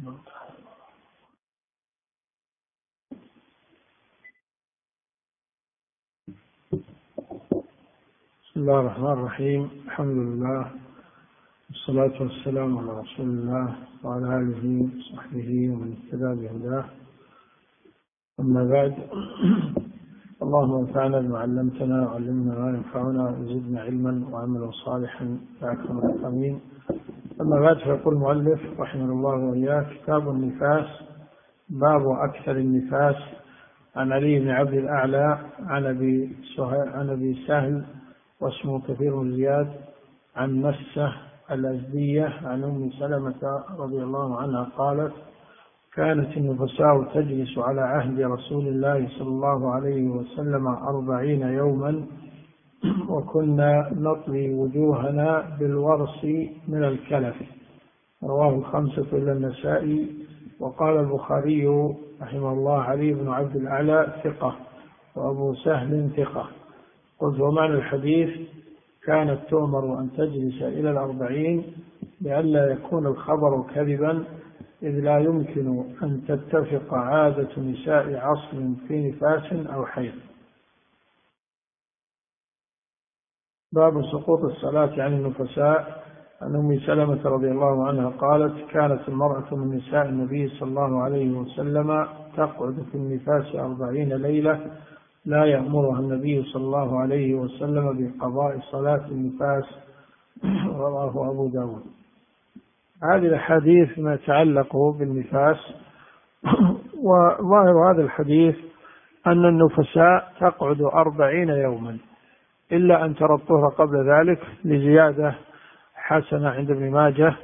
بسم الله الرحمن الرحيم. الحمد لله والصلاة والسلام على رسول الله وعلى آله وصحبه ومن اهتدى بهداه. أما بعد، اللهم انفعنا بما علمتنا وعلمنا ما ينفعنا وزدنا علما وعملا صالحا يا أكرم الأكرمين. أما بعد، فيقول المؤلف رحمه الله وإياه: كتاب النفاس. باب أكثر النفاس. عن علي بن عبد الأعلى عن أبي سهل واسمه كثير بن زياد عن مسة الأزدية عن أم سلمة رضي الله عنها قالت: كانت النفساء تجلس على عهد رسول الله صلى الله عليه وسلم 40 يوما، وكنا نطوي وجوهنا بالورس من الكلف. رواه الخمسة إلا النسائي. وقال البخاري رحمه الله: علي بن عبد الأعلى ثقة، وأبو سهل ثقة. قلت: ومعنى الحديث: كانت تؤمر أن تجلس إلى 40 لئلا يكون الخبر كذبا، إذ لا يمكن أن تتفق عادة نساء عصر في نفاس أو حيض. باب سقوط الصلاة عن النفساء. عن أم سلمة رضي الله عنها قالت: كانت المرأة من نساء النبي صلى الله عليه وسلم تقعد في النفاس 40 ليلة لا يأمرها النبي صلى الله عليه وسلم بقضاء صلاة النفاس. رواه أبو داود. هذه الحديث ما يتعلق بالنفاس. وظاهر هذا الحديث أن النفساء تقعد 40 يوما، إلا أن ترى الطهر قبل ذلك، لزيادة حسنة عند ابن ماجه: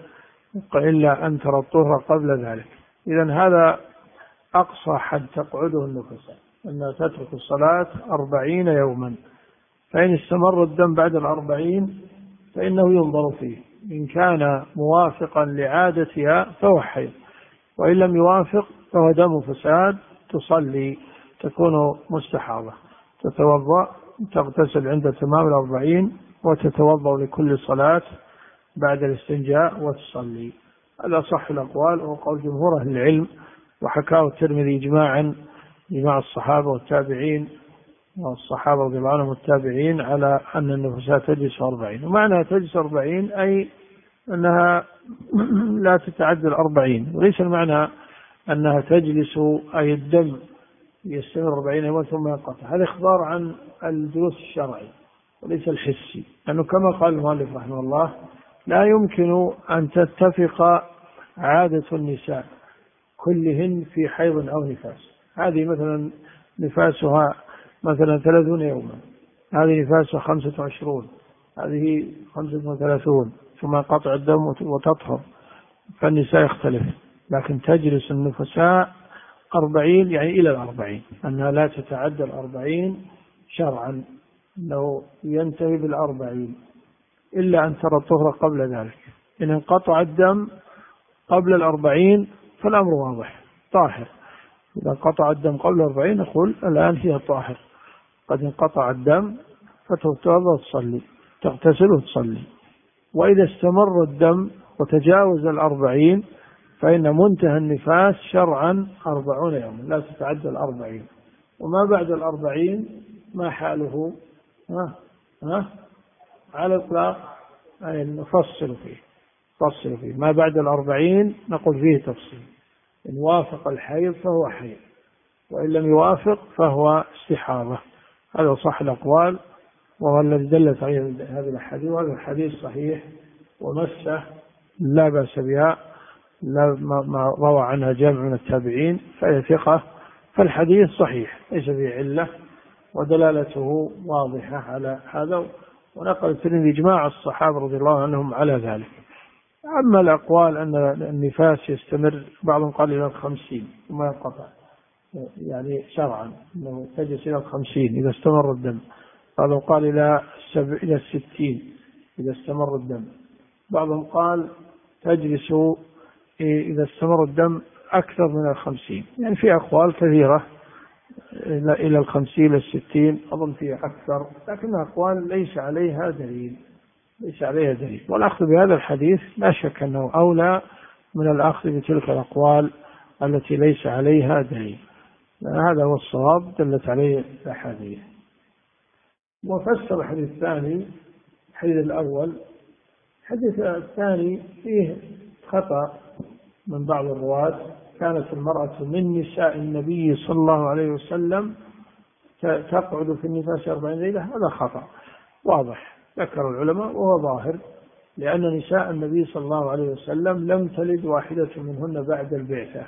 إلا أن ترى الطهر قبل ذلك. إذن هذا أقصى حد تقعده النفساء، أنها تترك الصلاة 40 يوما. فإن استمر الدم بعد 40 فإنه ينظر فيه، إن كان موافقا لعادتها فهو حيض، وإن لم يوافق فهو دم فساد. تصلي، تكون مستحاضة، تتوضأ، تغتسل عند تمام 40 وتتوضأ لكل صلاة بعد الاستنجاء وتصلي. هذا صح الأقوال وقول جمهور أهل العلم. وحكاه الترمذي إجماع الصحابة والتابعين، والصحابة رضي الله عنهم والتابعين، على أن النفساء تجلس 40. ومعنى تجلس 40 أي أنها لا تتعدى 40، وليس المعنى أنها تجلس أي الدم يستمر 40 يوما ثم ينقطع. هذا إخبار عن الجلوس الشرعي وليس الحسي، لأنه كما قال المؤلف رحمه الله: لا يمكن أن تتفق عادة النساء كلهن في حيض أو نفاس. هذه مثلا نفاسها مثلا 30 يوما، هذه نفاسها 25، هذه 35، ثم قطع الدم وتطهر، فالنساء يختلف. لكن تجلس النفساء 40، يعني إلى 40، أنها لا تتعدى 40 شرعا، لو ينتهي 40 إلا أن ترى الطهر قبل ذلك. إن انقطع الدم قبل 40 فالأمر واضح، طاهر. إذا انقطع الدم قبل 40 نقول الآن هي طاهر. قد انقطع الدم فتتوضأ وتصلي، تغتسل وتصلي. وإذا استمر الدم وتجاوز 40 فإن منتهى النفاس شرعا 40 يوما، لا تتعدى 40. وما بعد 40 ما حاله؟ على الإطلاق نفصل فيه. ما بعد 40 نقول فيه تفصيل: إن وافق الحيض فهو حيض، وإن لم يوافق فهو استحاضة. هذا صح الأقوال، وهو الذي دلت عليه هذه الحديث. وهذا الحديث صحيح، ومسه لا بأس بها، ما روى عنها جمع من التابعين فهي ثقة. فالحديث صحيح ليس فيه علة، ودلالته واضحة على هذا. ونقل الترمذي إجماع الصحابة رضي الله عنهم على ذلك. أما الأقوال أن النفاس يستمر، بعضهم قال إلى 50 ثم ينقطع، يعني شرعا أنه تجلس إلى 50 إذا استمر الدم. بعضهم قال إلى 60 إذا استمر الدم. بعضهم قال تجلس إذا استمر الدم أكثر من 50. يعني في أقوال كثيرة إلى 50 إلى 60، أظن فيها أكثر، لكن أقوال ليس عليها دليل. والأخذ بهذا الحديث لا شك أنه أولى من الأخذ بتلك الأقوال التي ليس عليها دليل. هذا هو الصواب دلت عليه الأحاديث. وفسر الحديث الثاني الحديث الأول. الحديث الثاني فيه خطأ من بعض الرواة، كانت المرأة من نساء النبي صلى الله عليه وسلم تقعد في النفاس 40 ليلة. هذا خطأ واضح ذكر العلماء وهو ظاهر، لأن نساء النبي صلى الله عليه وسلم لم تلد واحدة منهن بعد البعثة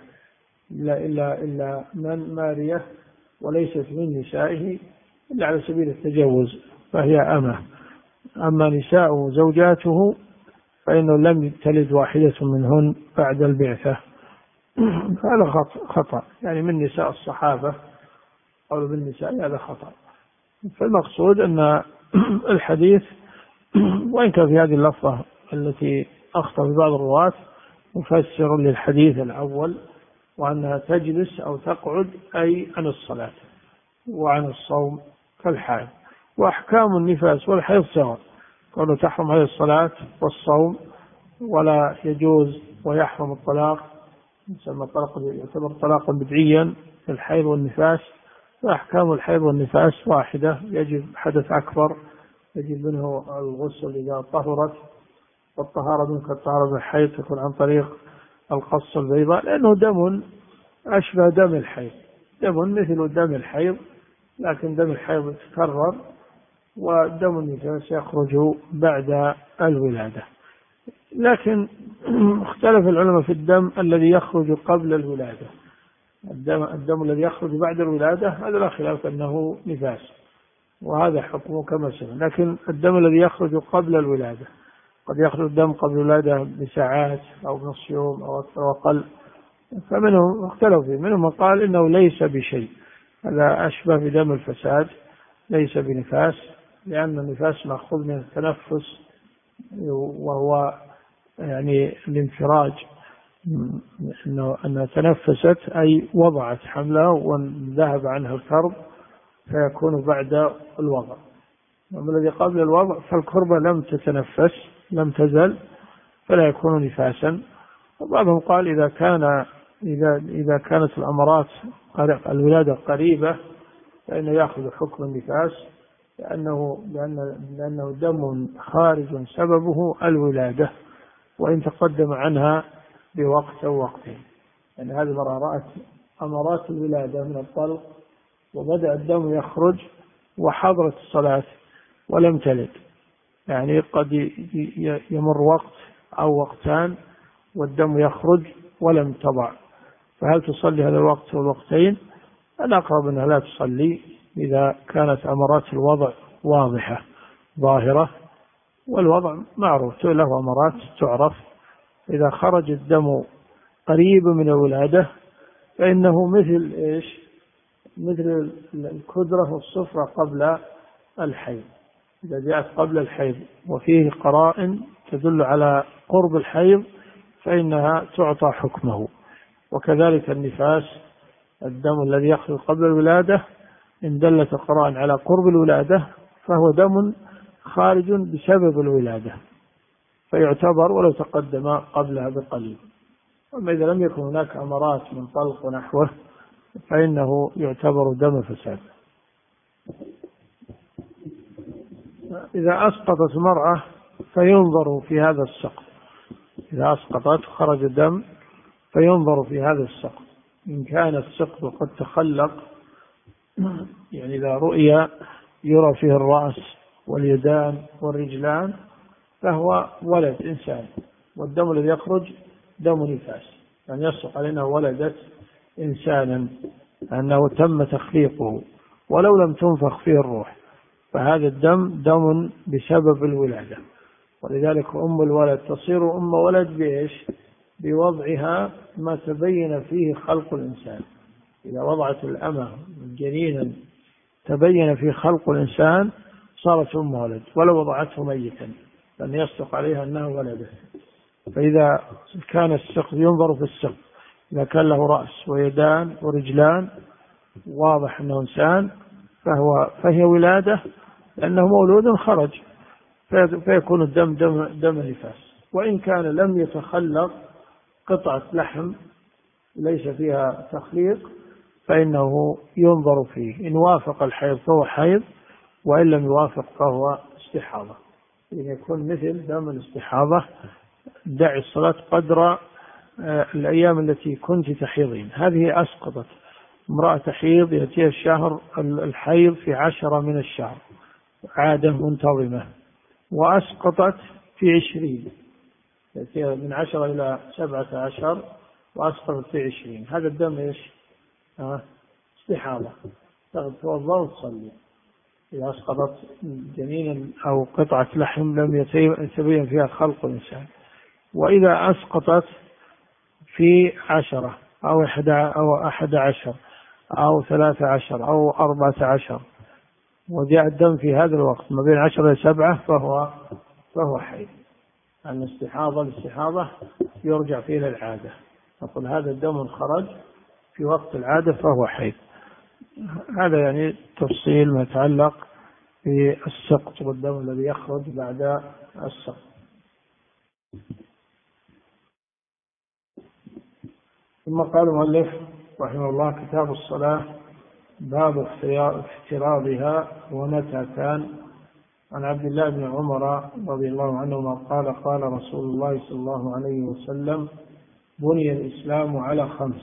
إلا من مارية، وليست من نسائه إلا على سبيل التجوز فهي أمة. أما نساء زوجاته فإنه لم تلد واحدة منهن بعد البعثة. هذا خطأ، يعني من نساء الصحابة أو من نساء، هذا خطأ. فالمقصود أن الحديث وإن كان في هذه اللفظة التي أخطأ في بعض الرواة مفسر للحديث الأول، وأنها تجلس أو تقعد أي عن الصلاة وعن الصوم كالحائض. وأحكام النفاس والحيض سواء، قالوا تحرم عليه الصلاة والصوم ولا يجوز، ويحرم الطلاق، يسمى الطلاق يعتبر طلاقا بدعيا في الحيض والنفاس. وأحكام الحيض والنفاس واحدة، يجب حدث أكبر يجب منه الغسل إذا طهرت، والطهارة منك الطهارة بالحيض تكون عن طريق القص البيضاء، لأنه دم أشبه دم الحيض، دم مثل دم الحيض، لكن دم الحيض يتكرر، ودم النفاس يخرج بعد الولادة. لكن اختلف العلماء في الدم الذي يخرج قبل الولادة. الدم الذي يخرج بعد الولادة هذا لا خلاف أنه نفاس، وهذا حكمه كما سمع. لكن الدم الذي يخرج قبل الولادة، قد يخرج الدم قبل الولادة بساعات أو بنصف يوم أو أكثر وأقل، فمنهم اختلفوا فيه. منهم من قال إنه ليس بشيء، هذا أشبه بدم الفساد ليس بنفاس، لأن النفاس مأخوذ من التنفس، وهو يعني الانفراج، أنها تنفست أي وضعت حملها وذهب عنها الكرب فيكون بعد الوضع. أما الذي قبل الوضع فالكربة لم تتنفس لم تزل فلا يكون نفاسا. وبعضهم قال إذا كانت الأمرات الولادة قريبة فإنه يأخذ حكم النفاس، لأنه دم خارج سببه الولادة، وإن تقدم عنها بوقت أو وقتين. يعني هذه المرأة رأت أمرات الولادة من الطلق وبدأ الدم يخرج وحضرت الصلاة ولم تلد، يعني قد يمر وقت أو وقتان والدم يخرج ولم تضع، فهل تصلي هذا الوقت والوقتين؟ الأقرب أنها لا تصلي إذا كانت أمرات الوضع واضحة ظاهرة، والوضع معروف له أمرات تعرف. إذا خرج الدم قريب من الولادة فإنه مثل الكدرة والصفرة قبل الحيض، إذا جاءت قبل الحيض وفيه قرائن تدل على قرب الحيض فإنها تعطى حكمه. وكذلك النفاس، الدم الذي يخرج قبل الولادة إن دلت القرائن على قرب الولادة فهو دم خارج بسبب الولادة فيعتبر ولو تقدم قبلها بقليل. أما إذا لم يكن هناك أمرات من طلق ونحوه فإنه يعتبر دم فساد. إذا أسقطت المرأة فينظر في هذا السقط، إذا أسقطت خرج الدم فينظر في هذا السقط، إن كان السقط قد تخلق، يعني إذا رؤيا يرى فيه الرأس واليدان والرجلان فهو ولد إنسان، والدم الذي يخرج دم نفاس، يعني يصدق علينا ولدت إنسانا أنه تم تخليقه ولو لم تنفخ فيه الروح، فهذا الدم دم بسبب الولادة. ولذلك أم الولد تصير أم ولد بإيش؟ بوضعها ما تبين فيه خلق الإنسان. إذا وضعت الأمة جنينا تبين فيه خلق الإنسان صارت أم ولد، ولو وضعته ميتا لن يصدق عليها أنها ولدت. فإذا كان السقف ينظر في السقف، إذا كان له رأس ويدان ورجلان واضح أنه إنسان فهي ولادة، لأنه مولود خرج، فيكون الدم دم نفاس. وإن كان لم يتخلق قطعة لحم ليس فيها تخليق فإنه ينظر فيه، إن وافق الحيض فهو حيض، وإن لم يوافق فهو استحاضة. إن يكون مثل دم الاستحاضة دع الصلاة قدر الأيام التي كنت تحيضين. هذه أسقطت امرأة تحيض يأتيها الشهر الحيض في 10 من الشهر عادة منتظمة، وأسقطت في 20، يأتيها من 10 إلى 17 وأسقطت في 20. هذا الدم إيش؟ استحاضة، تتوضأ وتصلي إذا أسقطت جنينا أو قطعة لحم لم يتبين فيها خلق الإنسان. وإذا أسقطت في 10 أو 11 أو 13 أو 14 وجاء الدم في هذا الوقت ما بين 10 إلى 7 فهو حيض. الاستحاضة يرجع فيه إلى العادة، نقول هذا الدم خرج في وقت العادة فهو حيض. هذا يعني تفصيل ما يتعلق بالسقط والدم الذي يخرج بعد السقط. ثم قال المؤلف رحمه الله: كتاب الصلاة، باب افتراضها ومتى كان. عن عبد الله بن عمر رضي الله عنهما قال: قال رسول الله صلى الله عليه وسلم: بني الإسلام على 5.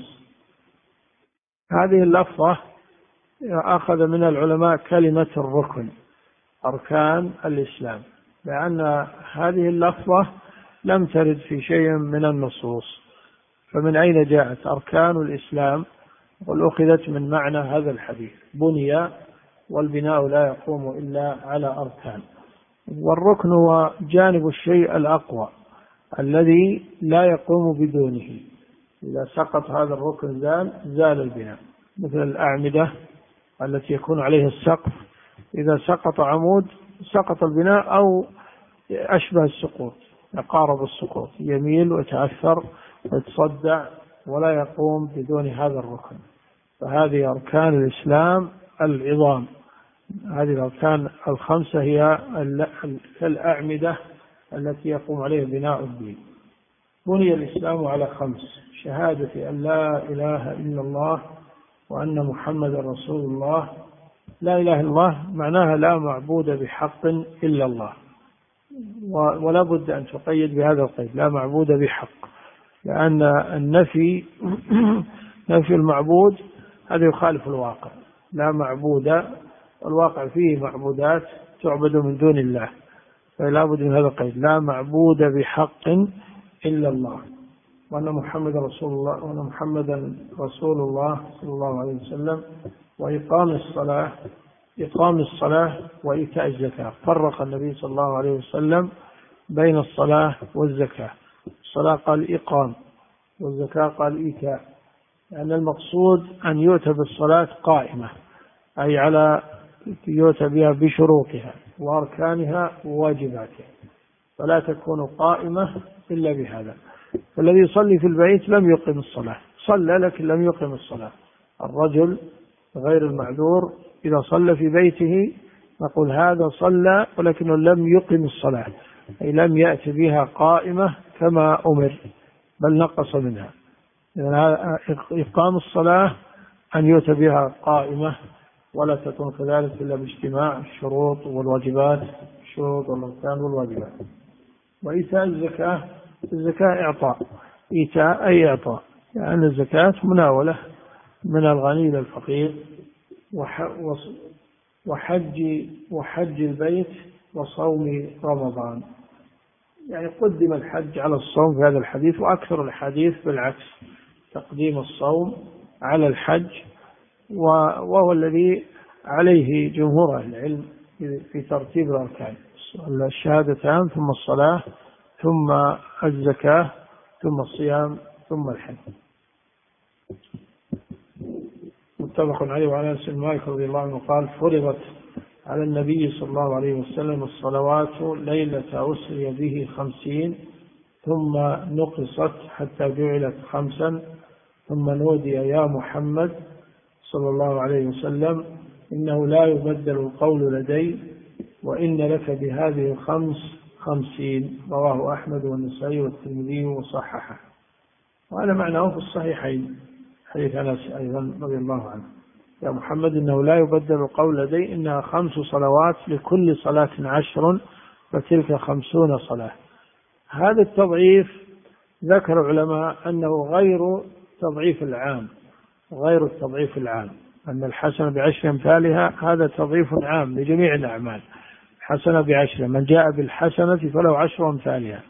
هذه اللفظة أخذ من العلماء كلمة الركن، أركان الإسلام، لأن هذه اللفظة لم ترد في شيء من النصوص، فمن أين جاءت أركان الإسلام؟ وأخذت من معنى هذا الحديث: بني، والبناء لا يقوم إلا على أركان. والركن هو جانب الشيء الأقوى الذي لا يقوم بدونه، إذا سقط هذا الركن زال البناء، مثل الأعمدة التي يكون عليها السقف، إذا سقط عمود سقط البناء أو أشبه السقوط، يقارب السقوط، يميل ويتأثر ويتصدع ولا يقوم بدون هذا الركن. فهذه أركان الإسلام العظام، هذه الأركان 5 هي كالأعمدة التي يقوم عليها بناء الدين. بني الإسلام على 5: شهادة أن لا إله إلا الله وأن محمد رسول الله. لا إله إلا الله معناها لا معبود بحق إلا الله، ولا بد أن تقيد بهذا القيد: لا معبود بحق، لأن النفي نفي المعبود هذا يخالف الواقع. لا معبود، الواقع فيه معبودات تعبد من دون الله، فلا بد من هذا القيد: لا معبود بحق إلا الله وأن محمد رسول الله، وأن محمدا رسول الله صلى الله عليه وسلم. إقام الصلاة وإيتاء الزكاة. فرق النبي صلى الله عليه وسلم بين الصلاة والزكاة. الصلاة قال إقام، والزكاة قال إيتاء، لأن المقصود أن يؤتى بالصلاة قائمة، أي على يؤتى بها بشروطها وأركانها وواجباتها، فلا تكون قائمة إلا بهذا. فالذي يصلي في البيت لم يقم الصلاة، صلى لكن لم يقم الصلاة. الرجل غير المعذور إذا صلى في بيته نقول هذا صلى ولكنه لم يقم الصلاة، أي لم يأتي بها قائمة كما أمر، بل نقص منها. إقام الصلاة أن يؤتى بها قائمة، ولا تكون كذلك إلا باجتماع الشروط والواجبات، الشروط والأركان والواجبات. وإيتاء الزكاة، الزكاة إعطاء، إيتاء أي إعطاء، يعني الزكاة مناولة من الغني للفقير. وحج البيت وصوم رمضان، يعني قدم الحج على الصوم في هذا الحديث، وأكثر الحديث بالعكس، تقديم الصوم على الحج، وهو الذي عليه جمهور أهل العلم في ترتيب الأركان: الشهادتان ثم الصلاة ثم الزكاة ثم الصيام ثم الحج. متفق عليه. وعن أنس بن مالك رضي الله عنه قال: فرضت على النبي صلى الله عليه وسلم الصلوات ليلة أسري به 50، ثم نقصت حتى جعلت 5، ثم نودي: يا محمد صلى الله عليه وسلم، إنه لا يبدل القول لدي، وإن لك بهذه 50. رواه أحمد والنسائي والترمذي وصححه. وهذا معناه في الصحيحين حديث أنس أيضا رضي الله عنه: يا محمد إنه لا يبدل القول لدي، إنها 5 صلوات لكل صلاة 10 فتلك 50 صلاة. هذا التضعيف ذكر العلماء أنه غير تضعيف العام، غير التضعيف العام، أن الحسنة ب10 أمثالها هذا تضعيف عام لجميع الأعمال. حسنة ب10، من جاء بالحسنة فله 10 أمثالها.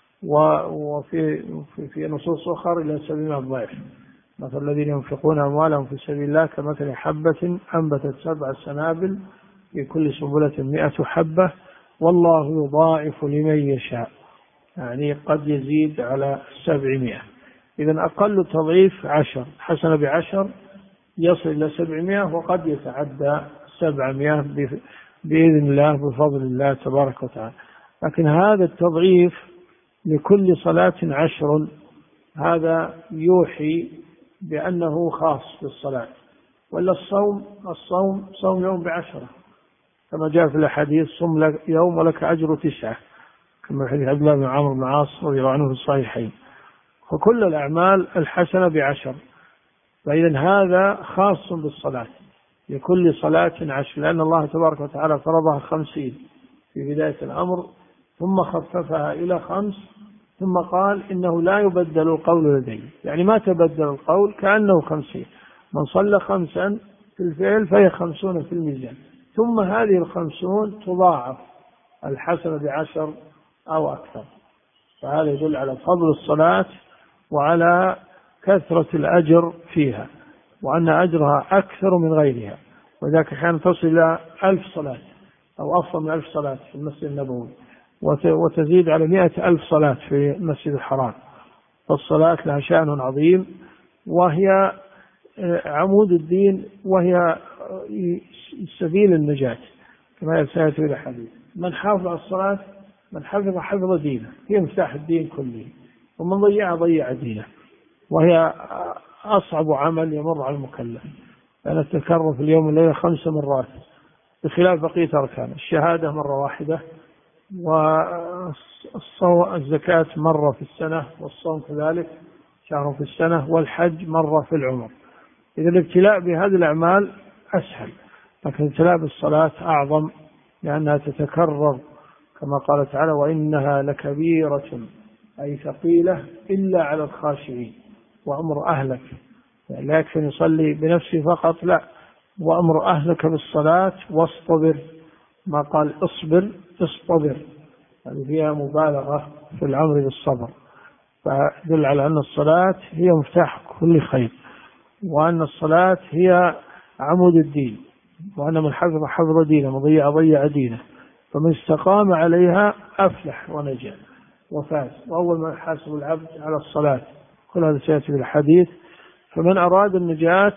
وفي نصوص أخرى إلى 700 ضعف، مثل الذين ينفقون أموالهم في سبيل الله كمثل حبة أنبتت 7 سنابل في كل سنبلة 100 حبة والله يضاعف لمن يشاء، يعني قد يزيد على 700. إذن أقل تضعيف 10، حسنة ب10 يصل إلى 700، وقد يتعدى 700 بإذن الله بفضل الله تبارك وتعالى. لكن هذا التضعيف لكل صلاة 10 هذا يوحي بأنه خاص بالصلاة. ولا الصوم صوم يوم ب10، كما جاء في الحديث: صم لك يوم ولك أجر 9، كما في حديث عبد الله بن عمرو بن العاص رضي الله عنه في الصحيحين. فكل الأعمال الحسنة ب10، فإذا هذا خاص بالصلاة، لكل صلاة 10، لأن الله تبارك وتعالى فرضها 50 في بداية الأمر، ثم خففها إلى 5، ثم قال: إنه لا يبدل القول لدي، يعني ما تبدل القول، كأنه 50. من صلى 5 في الفعل فهي 50 في الميزان، ثم هذه 50 تضاعف الحسنة ب10 أو أكثر. فهذا يدل على فضل الصلاة وعلى كثرة الأجر فيها، وأن أجرها أكثر من غيرها، وذلك أحيانا تصل إلى 1000 صلاة أو أفضل من 1000 صلاة في المسجد النبوي، وتزيد على 100,000 صلاة في المسجد الحرام. فالصلاة لها شأن عظيم، وهي عمود الدين، وهي سبيل النجاة، كما سيأتي في الحديث: من حافظ على الصلاة، من حفظ دينه، هي مفتاح الدين كله، ومن ضيع دينه. وهي أصعب عمل يمر على المكلف، لأن تتكرر في اليوم والليلة 5 مرات، بخلاف بقية أركان: الشهادة مرة واحدة، والزكاة مرة في السنة، والصوم كذلك شهر في السنة، والحج مرة في العمر. إذا الابتلاء بهذه الأعمال أسهل، لكن الابتلاء بالصلاة أعظم، لأنها تتكرر، كما قال تعالى: وإنها لكبيرة، أي ثقيلة، إلا على الخاشعين. وأمر أهلك، يعني لا يكفي يصلي بنفسه فقط، لا، وأمر أهلك بالصلاة واصطبر، ما قال اصبر، اصطبر، يعني فيها مبالغة في الأمر بالصبر. فدل على أن الصلاة هي مفتاح كل خير، وأن الصلاة هي عمود الدين، وأن من حفظ دينه، من ضيع دينه. فمن استقام عليها أفلح ونجا وفاز. وأول ما يحاسب العبد على الصلاة، كل هذا سيأتي في الحديث. فمن أراد النجاة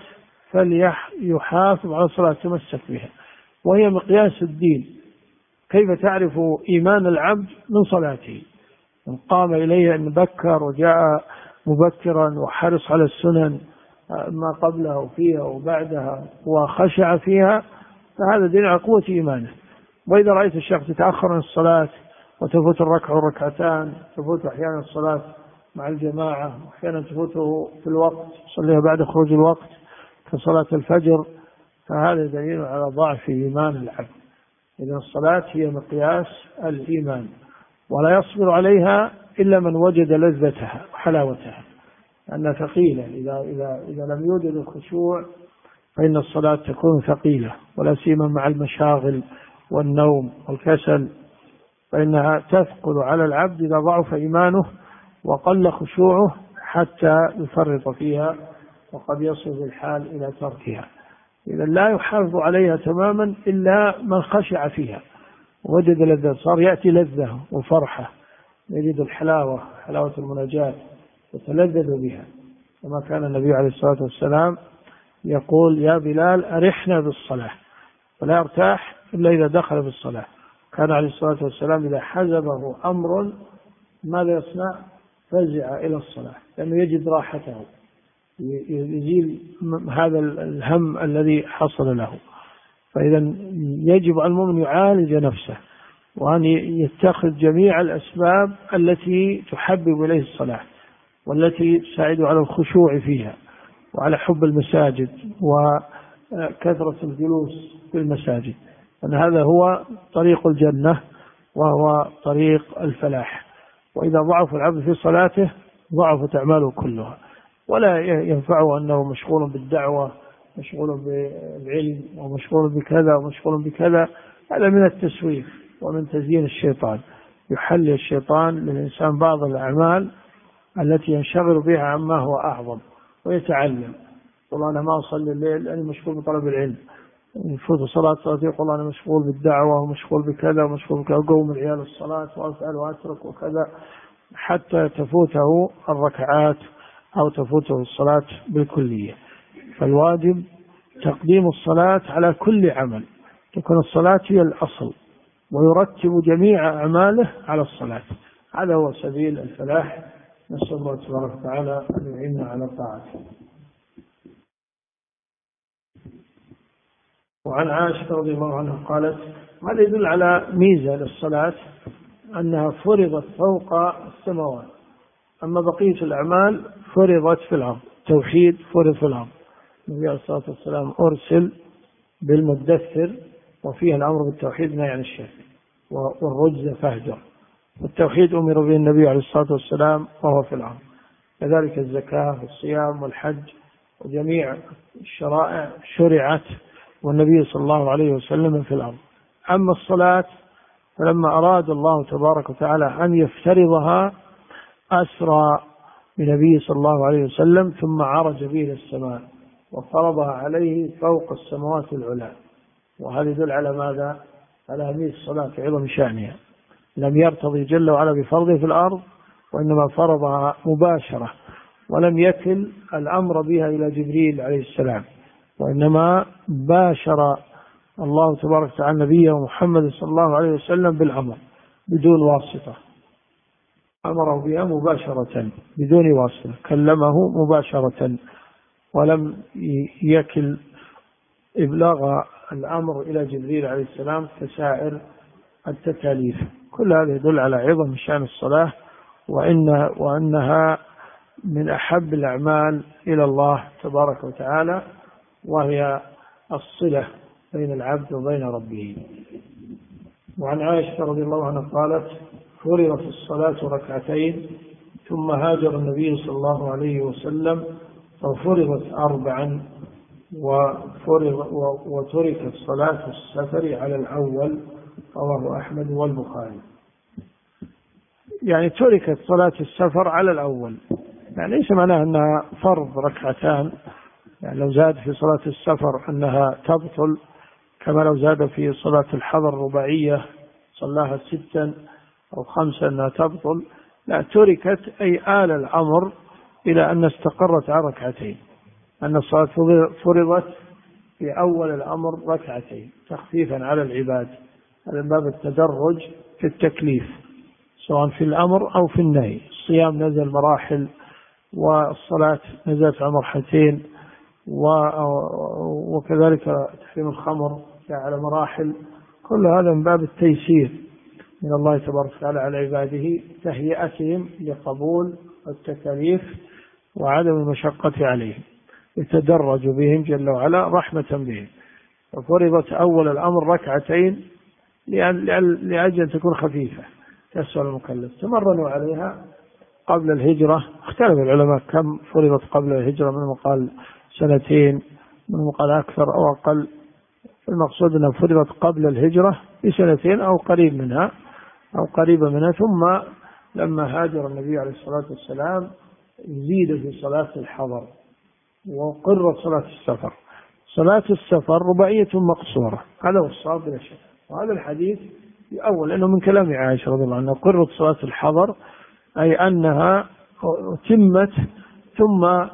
فليحافظ على الصلاة، تمسك بها، وهي مقياس الدين. كيف تعرف إيمان العبد؟ من صلاته. من قام إليه أن بكر وجاء مبكرا وحرص على السنن ما قبلها فيها وبعدها وخشع فيها، فهذا دين على قوة إيمانه. وإذا رأيت الشخص يتأخر عن الصلاة وتفوت الركعة والركعتان، تفوت أحيانا الصلاة مع الجماعة، وأحيانا تفوته في الوقت، صليها بعد خروج الوقت كصلاة الفجر، فهذا دليل على ضعف إيمان العبد. إذن الصلاة هي مقياس الإيمان، ولا يصبر عليها إلا من وجد لذتها وحلاوتها، لأنها ثقيلة. إذا لم يوجد الخشوع فإن الصلاة تكون ثقيلة، ولا سيما مع المشاغل والنوم والكسل، فإنها تثقل على العبد إذا ضعف إيمانه وقل خشوعه حتى يفرط فيها، وقد يصل الحال إلى تركها. إذا لا يحافظ عليها تماما إلا من خشع فيها ووجد لذة، صار يأتي لذة وفرحة، يجد الحلاوة، حلاوة المناجاة، يتلذذ بها. كما كان النبي عليه الصلاة والسلام يقول: يا بلال أرحنا بالصلاة، فلا يرتاح إلا إذا دخل بالصلاة. كان عليه الصلاة والسلام إذا حزبه أمر ماذا يصنع؟ فزع إلى الصلاة، لأنه يجد راحته، يزيل هذا الهم الذي حصل له. فإذا يجب على المؤمن يعالج نفسه، وأن يتخذ جميع الأسباب التي تحبب إليه الصلاة، والتي تساعد على الخشوع فيها وعلى حب المساجد وكثرة الجلوس في المساجد، أن هذا هو طريق الجنة وهو طريق الفلاح. وإذا ضعف العبد في صلاته ضعفت أعماله كلها، ولا ينفعه أنه مشغول بالدعوة، مشغول بالعلم، ومشغول بكذا ومشغول بكذا. هذا من التسويف ومن تزيين الشيطان. يحلي الشيطان للإنسان بعض الأعمال التي ينشغل بها عما هو أعظم ويتعلم. والله أنا ما أصلي الليل لأني مشغول بطلب العلم، يفوت صلاة يقول أنا مشغول بالدعوة ومشغول بكذا ومشغول بكذا، أقوم العيال الصلاة وأفعل وأترك وكذا، حتى تفوته الركعات أو تفوته الصلاة بالكلية. فالواجب تقديم الصلاة على كل عمل، تكون الصلاة هي الأصل، ويرتب جميع أعماله على الصلاة. هذا هو سبيل الفلاح. نسأل الله تبارك وتعالى أن يعيننا على طاعته. وعن عائشة رضي الله عنها قالت: هذا يدل على ميزة للصلاة أنها فرضت فوق السماوات، أما بقية الأعمال فرضت في الأرض. توحيد فرض في الأرض، النبي عليه الصلاة والسلام أرسل بالمدثر وفيه الأمر بالتوحيد نهي عن الشرك، والرجز فاهجر. والتوحيد أمر به النبي عليه الصلاة والسلام وهو في الأرض. كذلك الزكاة والصيام والحج وجميع الشرائع شرعت والنبي صلى الله عليه وسلم في الأرض. أما الصلاة فلما أراد الله تبارك وتعالى أن يفترضها أسرى بنبي صلى الله عليه وسلم ثم عرج به إلى السماء وفرضها عليه فوق السماوات العلى. وهذا يدل على ماذا؟ على أهمية الصلاة في عظم شأنها. لم يرتضي جل وعلا بفرضه في الأرض، وإنما فرضها مباشرة، ولم يكل الأمر بها إلى جبريل عليه السلام، وإنما باشر الله تبارك وتعالى نبيه محمد صلى الله عليه وسلم بالأمر بدون واسطة، أمره بها مباشرة بدون واسطة، كلمه مباشرة، ولم يكل إبلاغ الأمر إلى جبريل عليه السلام كسائر التكاليف. كل هذا يدل على عظم شأن الصلاة، وأنها من أحب الأعمال إلى الله تبارك وتعالى، وهي الصلة بين العبد وبين ربه. وعن عائشة رضي الله عنها قالت: فرضت الصلاة ركعتين ثم هاجر النبي صلى الله عليه وسلم ففرضت 4 وتركت صلاة السفر على الأول. رواه أحمد والبخاري. يعني تركت صلاة السفر على الأول، يعني ليس معناه أنها فرض ركعتان، يعني لو زاد في صلاة السفر أنها تبطل، كما لو زاد في صلاة الحضر رباعية صلاها 6 أو 5 أنها تبطل. لا، تركت أي آل الأمر إلى أن استقرت على ركعتين، أن الصلاة فرضت في أول الأمر ركعتين تخفيفا على العباد. هذا من باب التدرج في التكليف، سواء في الأمر أو في النهي. الصيام نزل مراحل، والصلاة نزلت على مرحلتين، وكذلك تحريم الخمر على مراحل. كل هذا من باب التيسير من الله تبارك وتعالى على عباده، تهيئتهم لقبول التكاليف وعدم المشقة عليهم، يتدرج بهم جل وعلا رحمة بهم. وفرضت أول الأمر ركعتين لأجل أن تكون خفيفة تسهل المكلف. تمرنوا عليها قبل الهجرة، اختلف العلماء كم فرضت قبل الهجرة، من قال 2 من قال أكثر أو أقل. المقصود أنها فرضت قبل الهجرة ب2 أو قريب منها أو قريبة منها. ثم لما هاجر النبي عليه الصلاة والسلام زيد في صلاة الحضر وقرت صلاة السفر. صلاة السفر رباعية مقصورة، هذا هو الصواب بلا شك. وهذا الحديث أول أنه من كلام عائشة رضي الله عنها، قرت صلاة الحضر أي أنها تمت ثم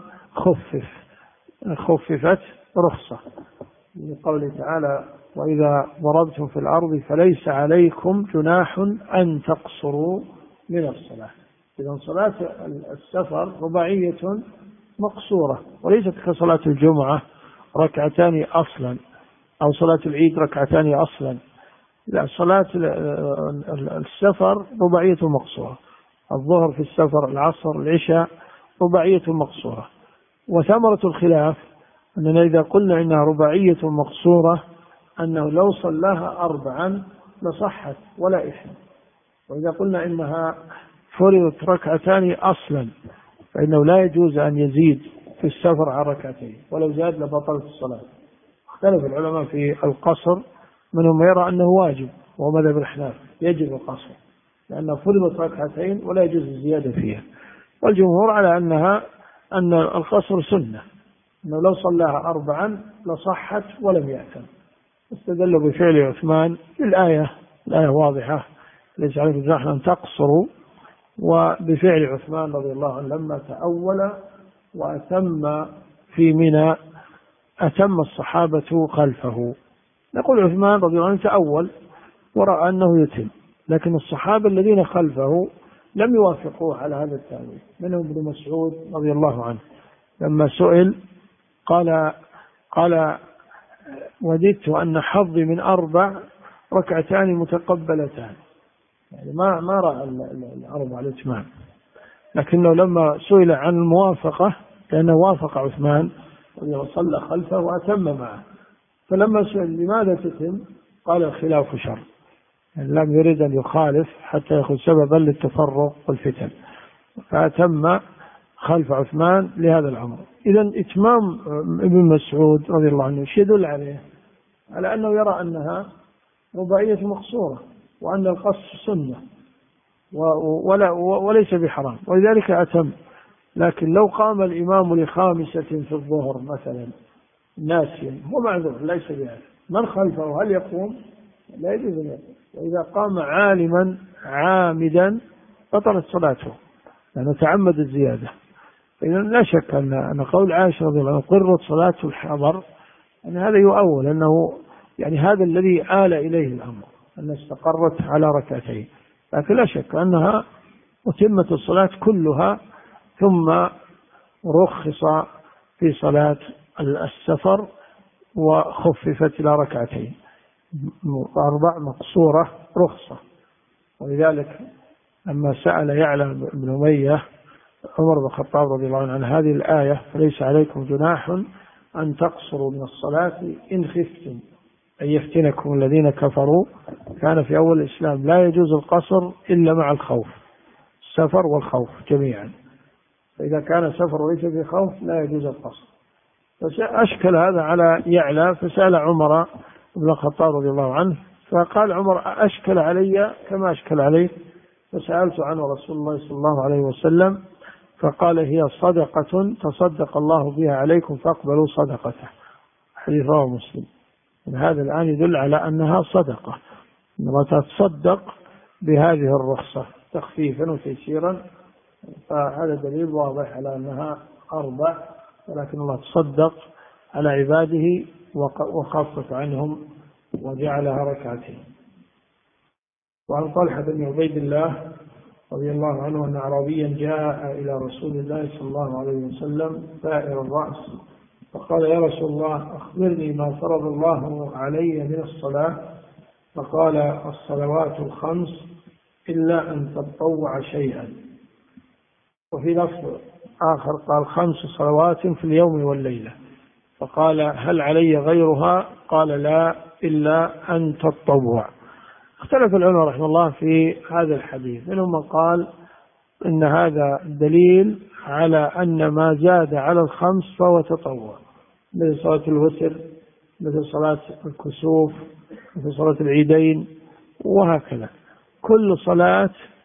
خففت رخصة، لقوله تعالى: وإذا ضربتم في الأرض فليس عليكم جناح أن تقصروا من الصلاة. إذن صلاة السفر رباعية مقصورة، وليست كصلاة الجمعة 2 أصلا، أو صلاة العيد 2 أصلا. لا، صلاة السفر رباعية مقصورة، الظهر في السفر، العصر، العشاء، رباعية مقصورة. وثمرة الخلاف أننا إذا قلنا إنها رباعية مقصورة أنه لو صلاها 4 لصحت ولا إثم، وإذا قلنا إنها فرضت 2 أصلا فإنه لا يجوز أن يزيد في السفر عن 2 ولو زاد لبطلت الصلاة. اختلف العلماء في القصر، منهم يرى أنه واجب وهو مذهب الأحناف يجب القصر لأنه فرضت 2 ولا يجوز الزيادة فيها، والجمهور على أن القصر سنة، أنه لو صلاها 4 لصحت ولم يأثم. استدلوا بفعل عثمان الآية واضحة ليس عليكم جناح أن تقصروا، وبفعل عثمان رضي الله عنه لما تأول وأتم في منى أتم الصحابة خلفه. نقول عثمان رضي الله عنه تأول ورأى أنه يتم، لكن الصحابة الذين خلفه لم يوافقوه على هذا التأويل، منهم ابن مسعود رضي الله عنه لما سئل قال وددت أن حظي من 4 2 متقبلتان، يعني ما رأى 4 الإتمام، لكنه لما سئل عن الموافقة لأنه وافق عثمان وصلى خلفه وأتم معه، فلما سئل لماذا تتم قال الخلاف شر، يعني لم يريد أن يخالف حتى يكون سببا للتفرق والفتن، فأتم خلف عثمان لهذا الأمر. إذن إتمام ابن مسعود رضي الله عنه يدل على أنه يرى أنها رباعية مقصورة وأن القصر سنة وليس بحرام، ولذلك أتم. لكن لو قام الإمام ل5 في الظهر مثلا ناسيا هو معذور ليس بهذا، من خلفه هل يقوم؟ لا يجوز له. وإذا قام عالما عامدا بطلت صلاته لأنه تعمد الزيادة. إذا لا شك أن قول عائشة رضي الله عنها قرت صلاة الحضر أن هذا يؤول أنه يعني هذا الذي آل إليه الأمر أن استقرت على 2، لكن لا شك أنها أتمت الصلاة كلها ثم رخص في صلاة السفر وخففت إلى 2 4 مقصورة رخصة. ولذلك لما سأل يعلى بن أمية عمر بن الخطاب رضي الله عنه عن هذه الآية فليس عليكم جناح أن تقصروا من الصلاة إن خفتم أن يفتنكم الذين كفروا، كان في أول الإسلام لا يجوز القصر إلا مع الخوف، السفر والخوف جميعا، فإذا كان سفر وليس في خوف لا يجوز القصر. فأشكل هذا على يعلى فسأل عمر بن الخطاب رضي الله عنه، فقال عمر أشكل علي كما أشكل عليك، فسألت عنه رسول الله صلى الله عليه وسلم فقال هي صدقة تصدق الله بها عليكم فاقبلوا صدقته، حديث رواه مسلم. هذا الآن يدل على أنها صدقة، أنها تتصدق بهذه الرخصة تخفيفا وتيسيرا، فهذا دليل واضح على أنها 4، ولكن الله تصدق على عباده وخفف عنهم وجعلها 2. وعن طلحة بن عبيد الله رضي الله عنه أن أعرابيا جاء إلى رسول الله صلى الله عليه وسلم ثائر الرأس فقال يا رسول الله أخبرني ما فرض الله علي من الصلاة، فقال الصلوات 5 إلا أن تتطوع شيئا. وفي لفظ آخر قال 5 صلوات في اليوم والليلة، فقال هل علي غيرها؟ قال لا إلا أن تتطوع. اختلف العلماء رحمه الله في هذا الحديث، منهم من قال إن هذا دليل على أن ما زاد على 5 فهو تطوع، مثل صلاة الوتر، مثل صلاة الكسوف، مثل صلاة العيدين، وهكذا كل صلاة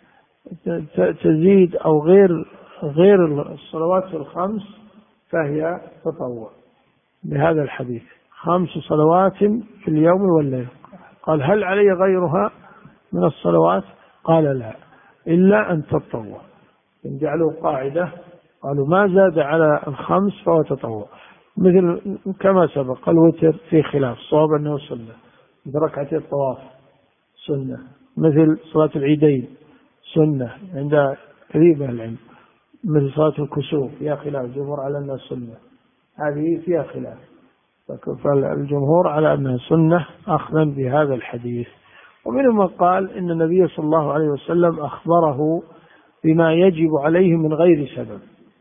تزيد أو غير الصلوات 5 فهي تطوع بهذا الحديث. 5 صلوات في اليوم والليل. قال هل علي غيرها من الصلوات؟ قال لا إلا أن تتطوع. جعلوا قاعدة قالوا ما زاد على 5 فهو تطوع، مثل كما سبق الوتر في خلاف صواب أنه سنة، مثل 2 الطواف سنة، مثل صلاة العيدين سنة عند كثير من العلم، مثل صلاة الكسوف فيها خلاف، الجمهور على أنها سنة، هذه فيها خلاف، فالجمهور على أنها سنة أخذا بهذا الحديث. ومنهم من قال إن النبي صلى الله عليه وسلم أخبره بما يجب عليه من غير سبب،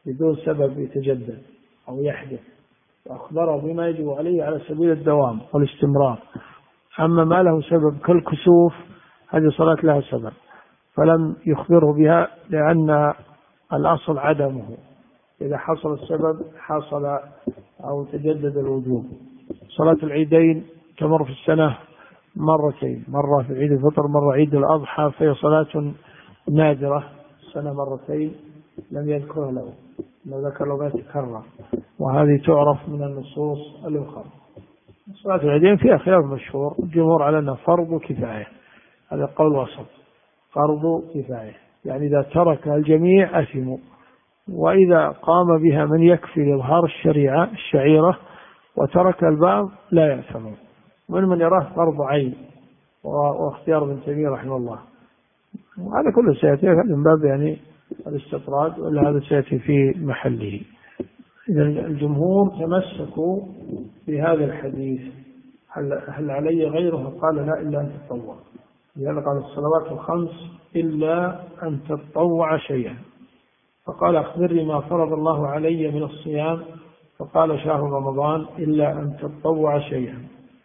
بدون سبب يتجدد أو يحدث، وأخبره بما يجب عليه على سبيل الدوام والاستمرار. أما ما له سبب كالكسوف هذه صلاة لها سبب فلم يخبره بها لأن الأصل عدمه، إذا حصل السبب حصل أو تجدد الوجوب. صلاة العيدين تمر في السنة مرتين، مرة في عيد الفطر مرة عيد الأضحى، فهي صلاة نادرة السنة مرتين لم يذكرها له، لو ذكر له ما تكرر، وهذه تعرف من النصوص الأخرى. صلاة العيدين فيها خلاف مشهور، الجمهور على أنها فرض كفاية، هذا قول وسط، فرض كفاية يعني إذا تركها الجميع أثموا، وإذا قام بها من يكفي لإظهار الشعيرة وترك البعض لا يأثمون. من يراه فرض عين، واختيار ابن تيمية رحمه الله، وهذا كله سيأتي من باب يعني الاستطراد، ولا هذا سيأتي في محله. إذا الجمهور تمسكوا بهذا الحديث، هل علي غيره؟ قال لا إلا أن تتطوع، لذلك قال الصلوات الخمس إلا أن تتطوع شيئا. فقال أخبرني ما فرض الله علي من الصيام، فقال شهر رمضان إلا أن تتطوع شيئا.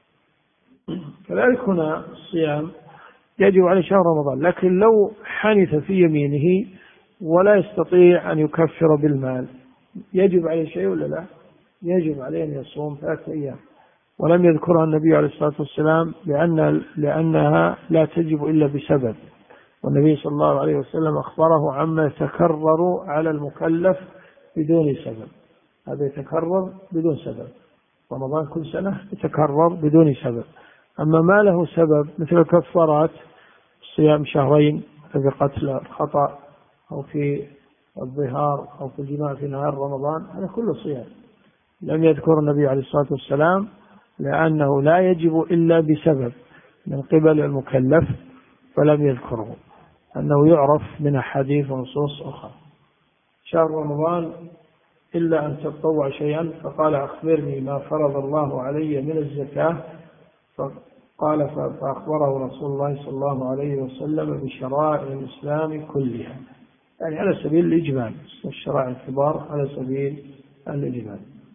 كذلك هنا الصيام يجب عليه شهر رمضان، لكن لو حنث في يمينه ولا يستطيع أن يكفر بالمال يجب عليه شيء ولا لا؟ يجب عليه أن يصوم 3 أيام، ولم يذكرها النبي عليه الصلاة والسلام لأنها لا تجب إلا بسبب، والنبي صلى الله عليه وسلم أخبره عما يتكرر على المكلف بدون سبب، هذا يتكرر بدون سبب، رمضان كل سنة يتكرر بدون سبب. أما ما له سبب مثل الكفارات، صيام شهرين في قتل الخطأ أو في الظهار أو في الجماع في نهار رمضان، هذا كله صيام لم يذكر النبي عليه الصلاة والسلام لأنه لا يجب إلا بسبب من قبل المكلف، فلم يذكره، أنه يعرف من أحاديث ونصوص أخرى. شهر رمضان إلا أن تتطوع شيئا، فقال أخبرني ما فرض الله علي من الزكاة، فقال فأخبره رسول الله صلى الله عليه وسلم بشرائع الإسلام كلها، يعني على سبيل الإجمال، الشرائع الكبار على سبيل الإجمال.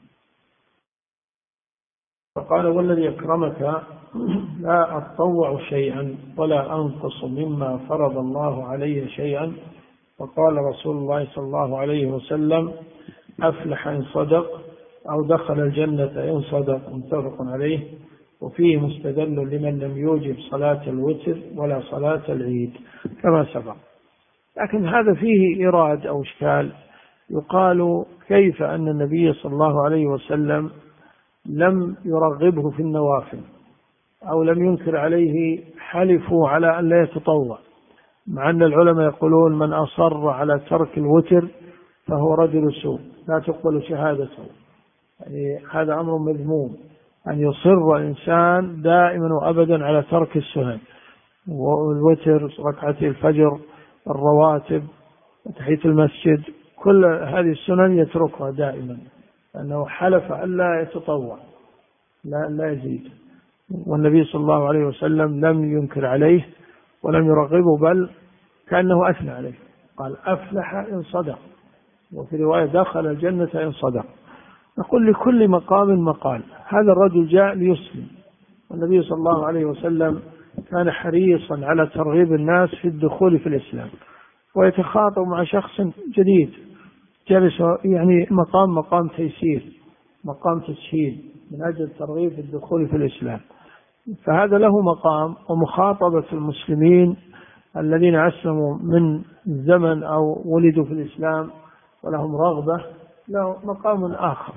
فقال والذي أكرمك لا أتطوع شيئا ولا أنقص مما فرض الله علي شيئا. فقال رسول الله صلى الله عليه وسلم أفلح إن صدق أو دخل الجنة إن صدق، متفق عليه. وفيه مستدل لمن لم يوجب صلاة الوتر ولا صلاة العيد كما سبق. لكن هذا فيه إيراد أو إشكال، يقال كيف أن النبي صلى الله عليه وسلم لم يرغبه في النوافل أو لم ينكر عليه حلفوا على أن لا يتطوع، مع أن العلماء يقولون من أصر على ترك الوتر فهو رجل سوء لا تقبل شهادته، يعني هذا أمر مذموم أن يصر إنسان دائما وأبدا على ترك السنن، والوتر ركعتي الفجر الرواتب وتحية المسجد كل هذه السنن يتركها دائما، لأنه حلف ألا يتطوع لا يزيد. والنبي صلى الله عليه وسلم لم ينكر عليه ولم يرغبه، بل كأنه أثنى عليه، قال أفلح إن صدق، وفي رواية دخل الجنة إن صدق. نقول لكل مقام مقال، هذا الرجل جاء ليسلم، والنبي صلى الله عليه وسلم كان حريصا على ترغيب الناس في الدخول في الإسلام، ويتخاطب مع شخص جديد جلس يعني مقام تيسير، مقام تسهيل من أجل الترغيب في الدخول في الإسلام، فهذا له مقام. ومخاطبة المسلمين الذين أسلموا من زمن أو ولدوا في الإسلام ولهم رغبة له مقام آخر،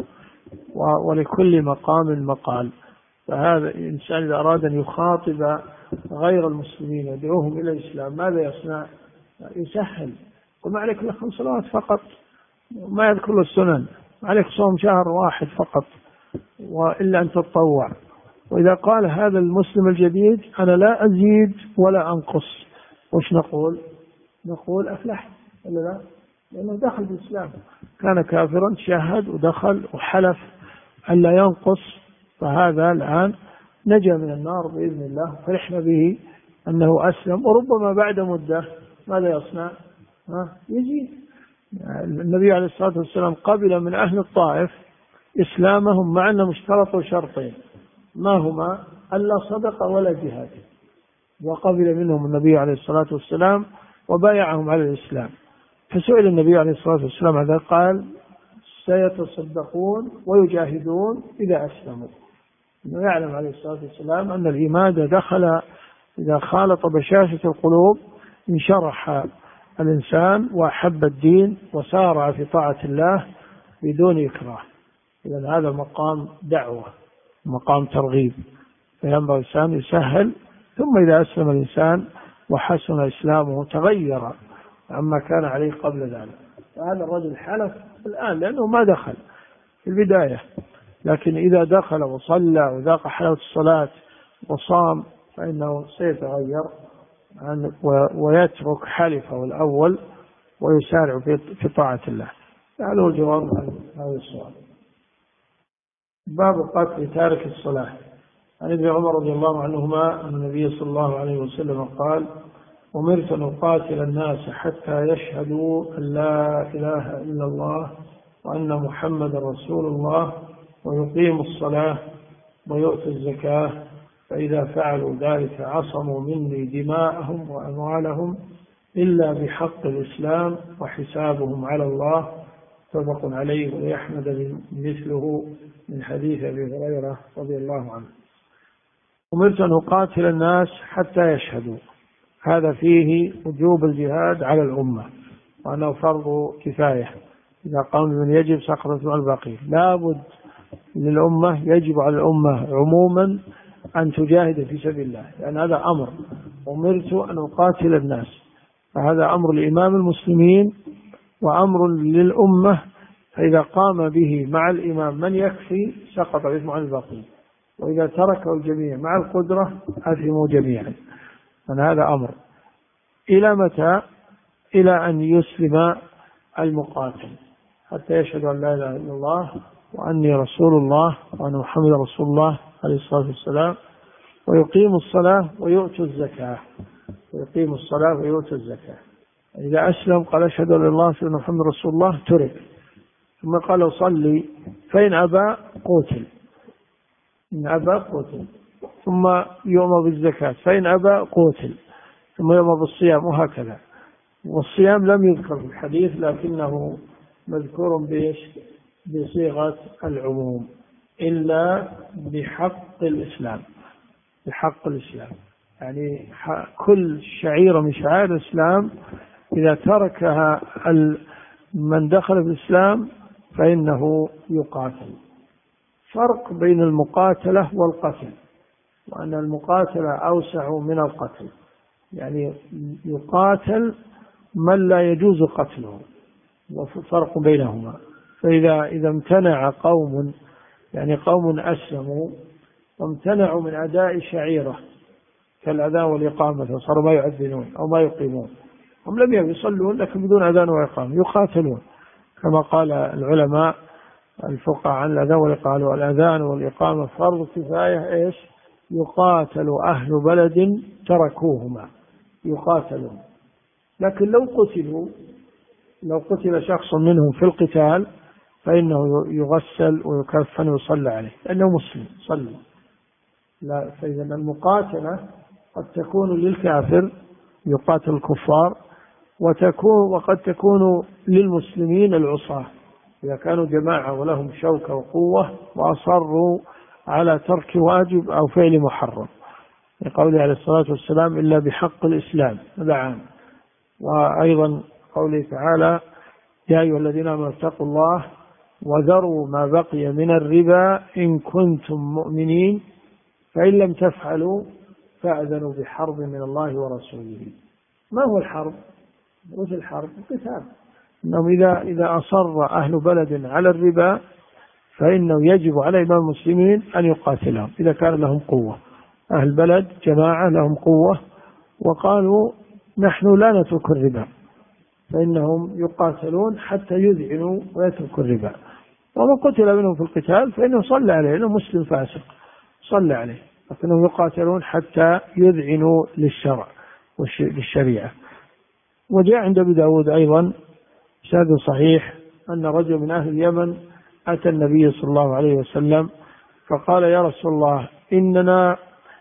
ولكل مقام مقال. فهذا الإنسان إذا أراد أن يخاطب غير المسلمين يدعوهم إلى الإسلام ماذا يصنع؟ يسهل، وما عليك إلا 5 صلوات فقط، ما يذكر السنن، عليك صوم شهر واحد فقط، وإلا أن تتطوع. وإذا قال هذا المسلم الجديد أنا لا أزيد ولا أنقص، وش نقول؟ نقول أفلح ولا لا؟ لأنه دخل بالإسلام، كان كافرا شهد ودخل وحلف أن لا ينقص، فهذا الآن نجا من النار بإذن الله، فرحنا به أنه أسلم. وربما بعد مدة ماذا يصنع؟ يزيد، النبي عليه الصلاة والسلام قبل من أهل الطائف إسلامهم مع أنهم اشترطوا شرطين، ما هما؟ ألا صدق ولا جهاد، وقبل منهم النبي عليه الصلاة والسلام وبايعهم على الإسلام. فسئل النبي عليه الصلاة والسلام هذا قال سيتصدقون ويجاهدون إذا أسلموا. يعلم عليه الصلاة والسلام أن الإيمان إذا خالط بشاشة القلوب انشرح الإنسان وأحب الدين وسارع في طاعة الله بدون إكراه. إذن هذا مقام دعوة، مقام ترغيب، فينبغي الإنسان يسهل، ثم إذا أسلم الإنسان وحسن إسلامه تغير عما كان عليه قبل ذلك. فهذا الرجل حلف الآن لأنه ما دخل في البداية، لكن إذا دخل وصلى وذاق حلاوة الصلاة وصام فإنه سيتغير ويترك حلفه الأول ويسارع في طاعة الله. هذا هو الجواب عن هذا السؤال. باب قتل تارك الصلاة. عن ابن عمر رضي الله عنهما أن النبي صلى الله عليه وسلم قال: أمرت أن أقاتل الناس حتى يشهدوا أن لا إله إلا الله وأن محمد رسول الله ويقيموا الصلاة ويؤتوا الزكاة، فإذا فعلوا ذلك عصموا مني دماءهم وأموالهم إلا بحق الإسلام وحسابهم على الله. متفق عليه، ويحمد مثله من حديث أبي هريرة رضي الله عنه. أمرت أن أقاتل الناس حتى يشهدوا، هذا فيه وجوب الجهاد على الأمة وأنه فرض كفاية، إذا قام بمن يجب سقطت مع الباقي. لا بد للأمة، يجب على الأمة عموما أن تجاهد في سبيل الله، لأن هذا أمر. أمرت أن أقاتل الناس، فهذا أمر لإمام المسلمين وأمر للأمة، فإذا قام به مع الإمام من يكفي سقط الإثم عن الباقي، وإذا تركه الجميع مع القدرة أثموا جميعا. هذا أمر. إلى متى؟ إلى أن يسلم المقاتل حتى يشهد أن لا إله إلا الله وأني رسول الله وأن محمد رسول الله عليه الصلاة والسلام، ويقيم الصلاة ويؤتوا الزكاة. ويقيم الصلاة ويؤتوا الزكاة. إذا أسلم قال أشهد أن لا إله إلا الله محمد رسول الله ترك، ثم قال صلي، فإن أبى قتل، إن أبى قتل، ثم يؤمر بالزكاة، فإن أبى قتل، ثم يؤمر بالصيام، وهكذا. والصيام لم يذكر في الحديث لكنه مذكور بصيغة العموم إلا بحق الإسلام. بحق الإسلام يعني كل شعيرة من شعائر الإسلام إذا تركها من دخل في الإسلام فإنه يقاتل. فرق بين المقاتلة والقتل، وأن المقاتلة أوسع من القتل، يعني يقاتل من لا يجوز قتله، وفرق بينهما. فإذا امتنع قوم، يعني قوم أسلموا وامتنعوا من أداء شعيرة كالأذان والإقامة فصاروا ما يؤذنون أو ما يقيمون، هم لم يصلون لكن بدون أذان وإقامة يقاتلون، كما قال العلماء الفقهاء عن الأذان والإقامة: الأذان والإقامة فرض كفاية، يقاتل أهل بلد تركوهما، يقاتلون. لكن لو قتل شخص منهم في القتال فإنه يغسل ويكفن ويصلى عليه لأنه مسلم صلى. لا، فإذا المقاتلة قد تكون للكافر يقاتل الكفار، وقد تكون للمسلمين العصاة إذا كانوا جماعة ولهم شوكة وقوة وأصروا على ترك واجب أو فعل محرم، لقوله عليه الصلاة والسلام: إلا بحق الإسلام. هذا عام. وأيضا قوله تعالى: يا أيها الذين آمنوا اتقوا الله وذروا ما بقي من الربا إن كنتم مؤمنين فإن لم تفعلوا فأذنوا بحرب من الله ورسوله. ما هو الحرب؟ وش الحرب؟ القتال. إنهم إذا أصر أهل بلد على الربا فإنه يجب على إمام المسلمين أن يقاتلهم إذا كان لهم قوة. أهل بلد جماعة لهم قوة وقالوا نحن لا نترك الربا، فإنهم يقاتلون حتى يذعنوا ويتركوا الربا. ومن قتل منهم في القتال فإنه صلى عليه، إنه مسلم فاسق صلى عليه، لكنهم يقاتلون حتى يذعنوا للشرع والشريعة. وجاء عند أبي داود أيضا هذا صحيح أن رجل من أهل اليمن أتى النبي صلى الله عليه وسلم فقال: يا رسول الله، إننا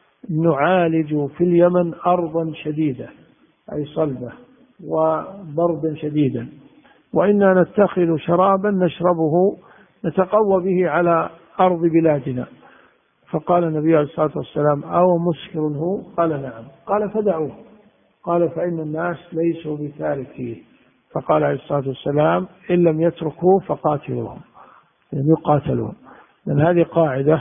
نعالج في اليمن أرضا شديدة، أي صلبة، وبردا شديدا، وإنا نتخذ شرابا نشربه نتقوى به على أرض بلادنا. فقال النبي عليه الصلاة والسلام: أو مسكر هو؟ قال: نعم. قال: فدعوه. قال: فإن الناس ليسوا بتاركيه. فقال عليه الصلاة والسلام: إن لم يتركوا فقاتلوهم، يعني يقاتلون. لأن هذه قاعدة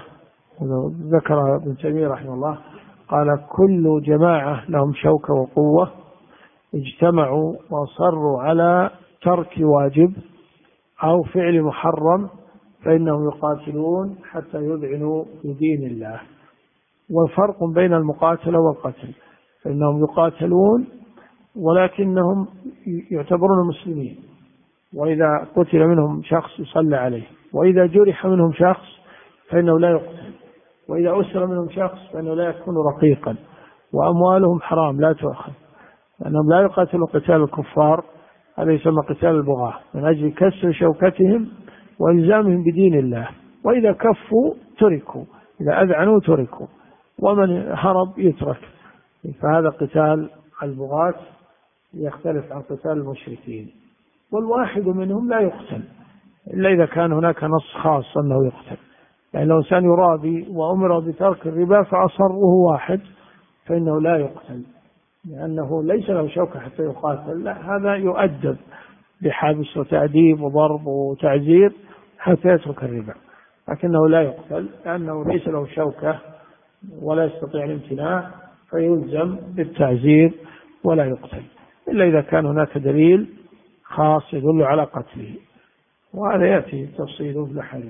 ذكر ابن تيمية رحمه الله، قال: كل جماعة لهم شوكة وقوة اجتمعوا وصروا على ترك واجب أو فعل محرم فإنهم يقاتلون حتى يذعنوا بدين الله. والفرق بين المقاتلة والقتل، فإنهم يقاتلون ولكنهم يعتبرون مسلمين، وإذا قتل منهم شخص يصلى عليه، وإذا جرح منهم شخص فإنه لا يقتل، وإذا أسر منهم شخص فإنه لا يكون رقيقا، وأموالهم حرام لا تؤخذ، لأنهم لا يقاتلون قتال الكفار، هذا يسمى قتال البغاة، من أجل كسر شوكتهم وإلزامهم بدين الله. وإذا كفوا تركوا، إذا أذعنوا تركوا، ومن هرب يترك. فهذا قتال البغاة يختلف عن قتال المشركين. والواحد منهم لا يقتل إلا إذا كان هناك نص خاص أنه يقتل. يعني لو إنسان يرابي وأمر بترك الربا فأصره واحد فإنه لا يقتل، لأنه ليس له شوكة حتى يقاتل، لا، هذا يؤدب بحبس وتأديب وضرب وتعزير حتى يترك الربا، لكنه لا يقتل لأنه ليس له شوكة ولا يستطيع الامتناع، فيلزم بالتعزير ولا يقتل إلا إذا كان هناك دليل خاص يدل على قتله، وهذا يأتي تفصيله في الحديث.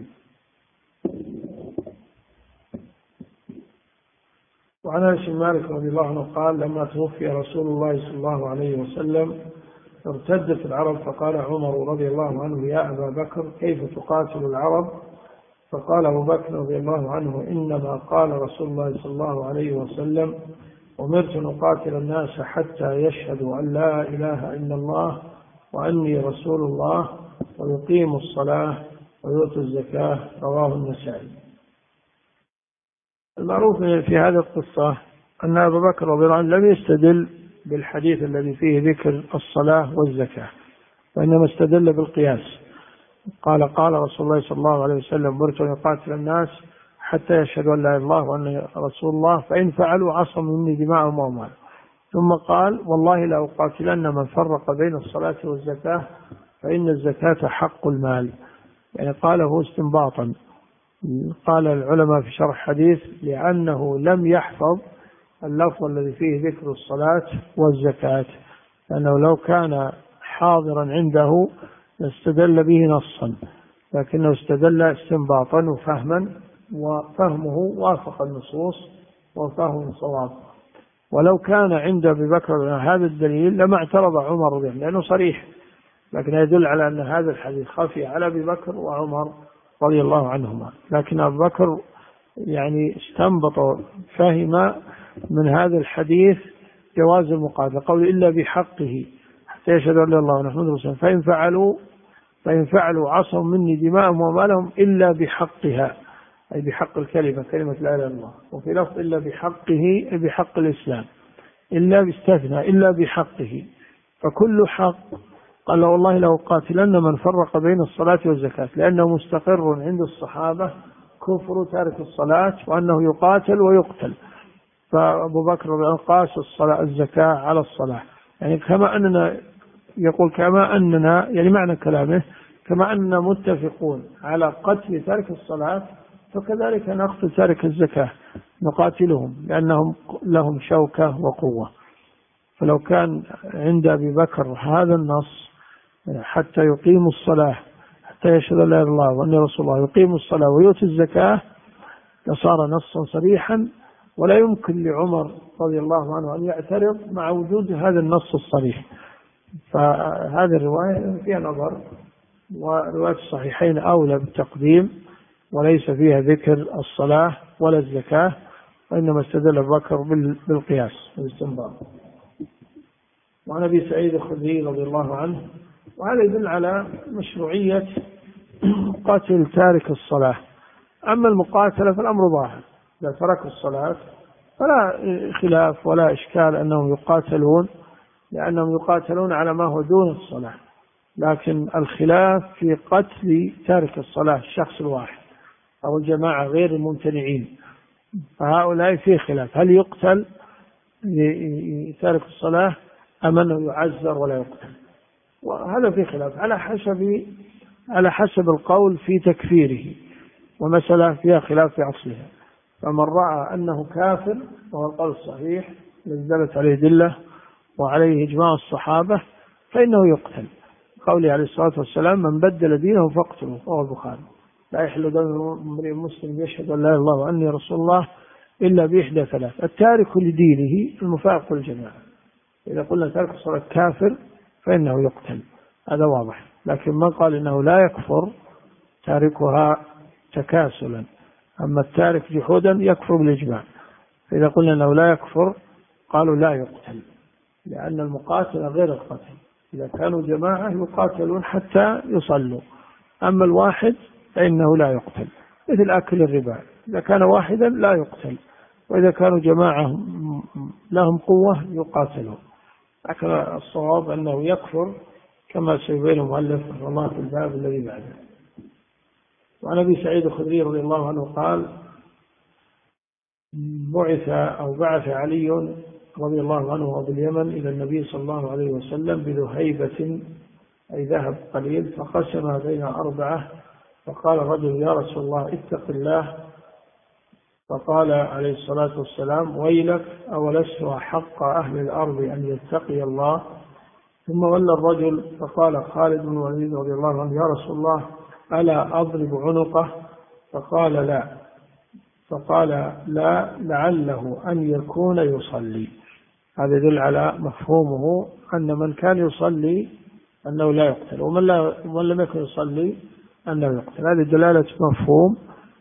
وعن أنس بن مالك رضي الله عنه قال: لما توفي رسول الله صلى الله عليه وسلم ارتدت العرب، فقال عمر رضي الله عنه: يا أبا بكر، كيف تقاتل العرب؟ فقال أبو بكر رضي الله عنه: إنما قال رسول الله صلى الله عليه وسلم: أمرت أن أقاتل الناس حتى يشهدوا أن لا إله إلا الله وأني رسول الله ويقيموا الصلاة ويؤتوا الزكاة. رواه النسائي. المعروف في هذه القصة أن أبا بكر رضي الله عنه لم يستدل بالحديث الذي فيه ذكر الصلاة والزكاة، وإنما استدل بالقياس. قال رسول الله صلى الله عليه وسلم: أمرت أن أقاتل الناس حتى يشهدوا أن لا إله إلا الله وأني رسول الله، فإن فعلوا عصموا مني دماءهم وأموالهم. ثم قال: والله لا أقاتلن من فرق بين الصلاة والزكاة فإن الزكاة حق المال. يعني قاله استنباطا. قال العلماء في شرح حديث: لأنه لم يحفظ اللفظ الذي فيه ذكر الصلاة والزكاة، لأنه لو كان حاضرا عنده استدل به نصا، لكنه استدل استنباطا وفهما، وفهمه وافق النصوص وفهم صواب. ولو كان عند أبي بكر هذا الدليل لما اعترض عمر به لأنه صريح، لكن يدل على أن هذا الحديث خفي على أبي بكر وعمر رضي الله عنهما. لكن أبو بكر يعني استنبط فهم من هذا الحديث جواز المقاتلة، قول إلا بحقه حتى يشهدوا أن لا إله إلا الله ونحمد رسول الله، فإن فعلوا عصوا مني دماءهم وأموالهم إلا بحقها، أي بحق الكلمة، كلمة لا إله إلا الله. وفي لفظ إلا بحقه أي بحق الإسلام، إلا باستثناء إلا بحقه، فكل حق. قال: والله لو قاتلن من فرق بين الصلاة والزكاة، لأنه مستقر عند الصحابة كفر تارك الصلاة وأنه يقاتل ويقتل. فأبو بكر قاس الزكاة على الصلاة، يعني كما أننا يقول كما أننا، يعني معنى كلامه كما أننا متفقون على قتل تارك الصلاة، فكذلك نقتل تارك الزكاة نقاتلهم لأنهم لهم شوكة وقوة. فلو كان عند أبي بكر هذا النص حتى يقيموا الصلاة حتى يشهد لا إله إلا الله وأن رسول الله يقيموا الصلاة ويؤتي الزكاة لصار نصا صريحا، ولا يمكن لعمر رضي الله عنه أن يعترض مع وجود هذا النص الصريح. فهذه الرواية فيها نظر، ورواية الصحيحين أولى بالتقديم وليس فيها ذكر الصلاة ولا الزكاة، وإنما استدل أبو بكر بالقياس والاستنباط. وعن أبي سعيد الخدري رضي الله عنه وهذا يدل على مشروعية قتل تارك الصلاة. أما المقاتلة فالأمر ظاهر، إذا تركوا الصلاة فلا خلاف ولا إشكال أنهم يقاتلون، لأنهم يقاتلون على ما هو دون الصلاة. لكن الخلاف في قتل تارك الصلاة، الشخص الواحد أو الجماعة غير الممتنعين، فهؤلاء في خلاف، هل يقتل تارك الصلاة أم أنه يعزر ولا يقتل؟ وهذا في خلاف على حسب القول في تكفيره، ومسألة فيها خلاف في أصلها. فمن رأى أنه كافر وهو القول الصحيح الذي دلت عليه دلة وعليه إجماع الصحابة فإنه يقتل. قوله عليه الصلاة والسلام: من بدل دينه فاقتلوه، رواه البخاري. لا يحل دم امرئ مسلم يشهد أن لا إله إلا الله وأني رسول الله إلا بإحدى ثلاث: التارك لدينه المفارق للجماعة. إذا قلنا تارك الصلاة كافر فإنه يقتل، هذا واضح. لكن من قال إنه لا يكفر تاركها تكاسلا، أما التارك جحودا يكفر بالإجماع. فإذا قلنا أنه لا يكفر قالوا لا يقتل، لأن المقاتل غير القتل. إذا كانوا جماعة يقاتلون حتى يصلوا، أما الواحد فإنه لا يقتل، مثل أكل الربا، إذا كان واحدا لا يقتل، وإذا كانوا جماعة لهم قوة يقاتلون. لكن الصواب أنه يكفر كما سيبين المؤلف رحمه الله في الباب الذي بعده. وعن أبي سعيد الخدري رضي الله عنه قال: بعث علي رضي الله عنه باليمن إلى النبي صلى الله عليه وسلم بذهيبة أي ذهب قليل، فقسم بين 4، فقال الرجل: يا رسول الله اتق الله. فقال عليه الصلاة والسلام: ويلك، أولست أحق أهل الأرض أن يتقي الله؟ ثم ولى الرجل فقال خالد بن الوليد رضي الله عنه: يا رسول الله ألا أضرب عنقه؟ فقال لا. فقال: لا، لعله أن يكون يصلي. هذا يدل على مفهومه أن من كان يصلي أنه لا يقتل، ومن لم يكن يصلي أنه يقتل. هذه دلالة مفهوم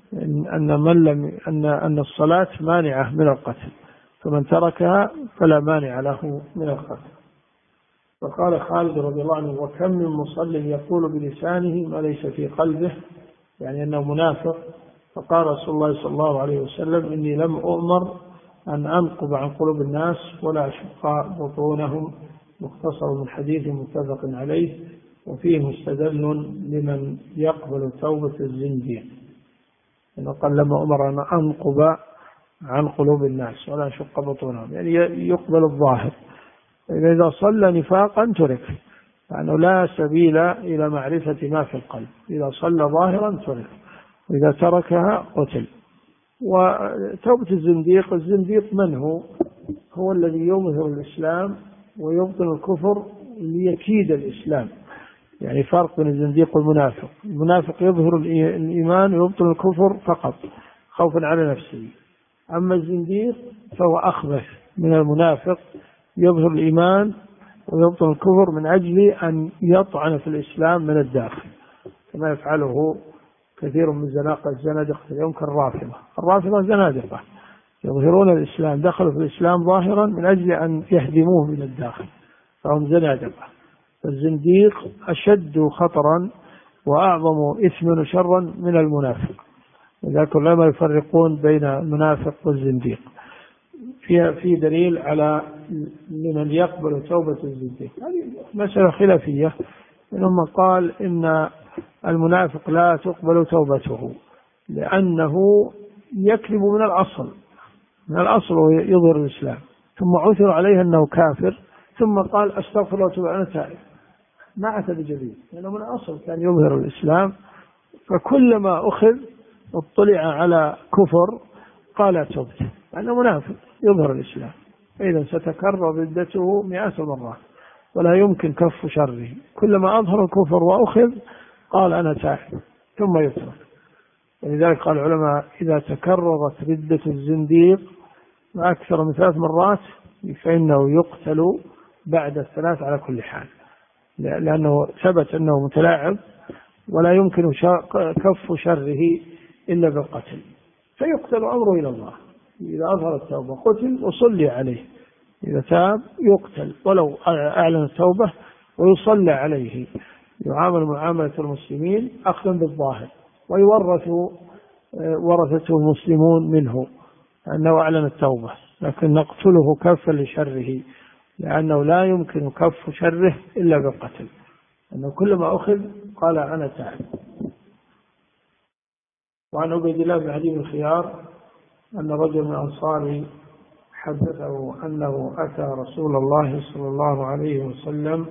أن الصلاة مانعة من القتل، فمن تركها فلا مانع له من القتل. فقال خالد رضي الله عنه: وكم من مصل يقول بلسانه ما ليس في قلبه، يعني أنه منافق. فقال رسول الله صلى الله عليه وسلم: إني لم أؤمر أن أنقب عن قلوب الناس ولا أشق بطونهم. مختصر من حديث متفق عليه، وفيه مستدل لمن يقبل توبة الزنديق، إنه قال: لما أمر أن أنقب عن قلوب الناس ولا أشق بطونهم، يعني يقبل الظاهر. إذا صلى نفاقا ترك، لأنه لا سبيل إلى معرفة ما في القلب. إذا صلى ظاهرا ترك، وإذا تركها قتل. وتوبة الزنديق من هو الذي يظهر الإسلام ويبطن الكفر ليكيد الإسلام. يعني فرق بين الزنديق والمنافق. المنافق يظهر الإيمان ويبطن الكفر فقط خوفا على نفسه، أما الزنديق فهو أخبث من المنافق، يظهر الإيمان ويبطن الكفر من أجل أن يطعن في الإسلام من الداخل، كما يفعله كثير من الزنادقة اليوم كالرافضة زنادقة يظهرون الإسلام، دخلوا في الإسلام ظاهرا من أجل أن يهدموه من الداخل، فهم زنادقة. فالزنديق أشد خطرا وأعظم إثما وشرا من المنافق، لذلك العلماء يفرقون بين المنافق والزنديق. في دليل على لمن يقبل توبة الزنديق. هذه مسألة خلافية، منهم قال إن المنافق لا تقبل توبته لأنه يكذب من الأصل ويظهر الإسلام، ثم عثر عليه أنه كافر، ثم قال أستغفر الله وأتوب إليه أنا تائب، ما أتى بجديد، لأنه من الأصل كان يظهر الإسلام. فكلما أخذ اطلع على كفر قال تبت، لأنه منافق يظهر الإسلام، فإذا ستكرر ردته 100 مرات ولا يمكن كف شره. كلما أظهر الكفر وأخذ قال أنا تائب ثم يترك. ولذلك قال العلماء: إذا تكررت ردة الزنديق أكثر من 3 مرات فإنه يقتل بعد 3 على كل حال، لأنه ثبت أنه متلاعب ولا يمكن كف شره إلا بالقتل، فيقتل أمره إلى الله. إذا أظهر التوبة قتل وصلي عليه، إذا تاب يقتل ولو أعلن التوبة ويصلى عليه، يعامل معاملة المسلمين أخذا بالظاهر، ويورث ورثته المسلمون منه أنه أعلن التوبة، لكن نقتله كفا لشره، لأنه لا يمكن كف شره إلا بالقتل، أنه كلما أخذ قال أنا تائب. وعن عبيد الله بن عدي بن الخيار أن رجل من الأنصار حدثه أنه أتى رسول الله صلى الله عليه وسلم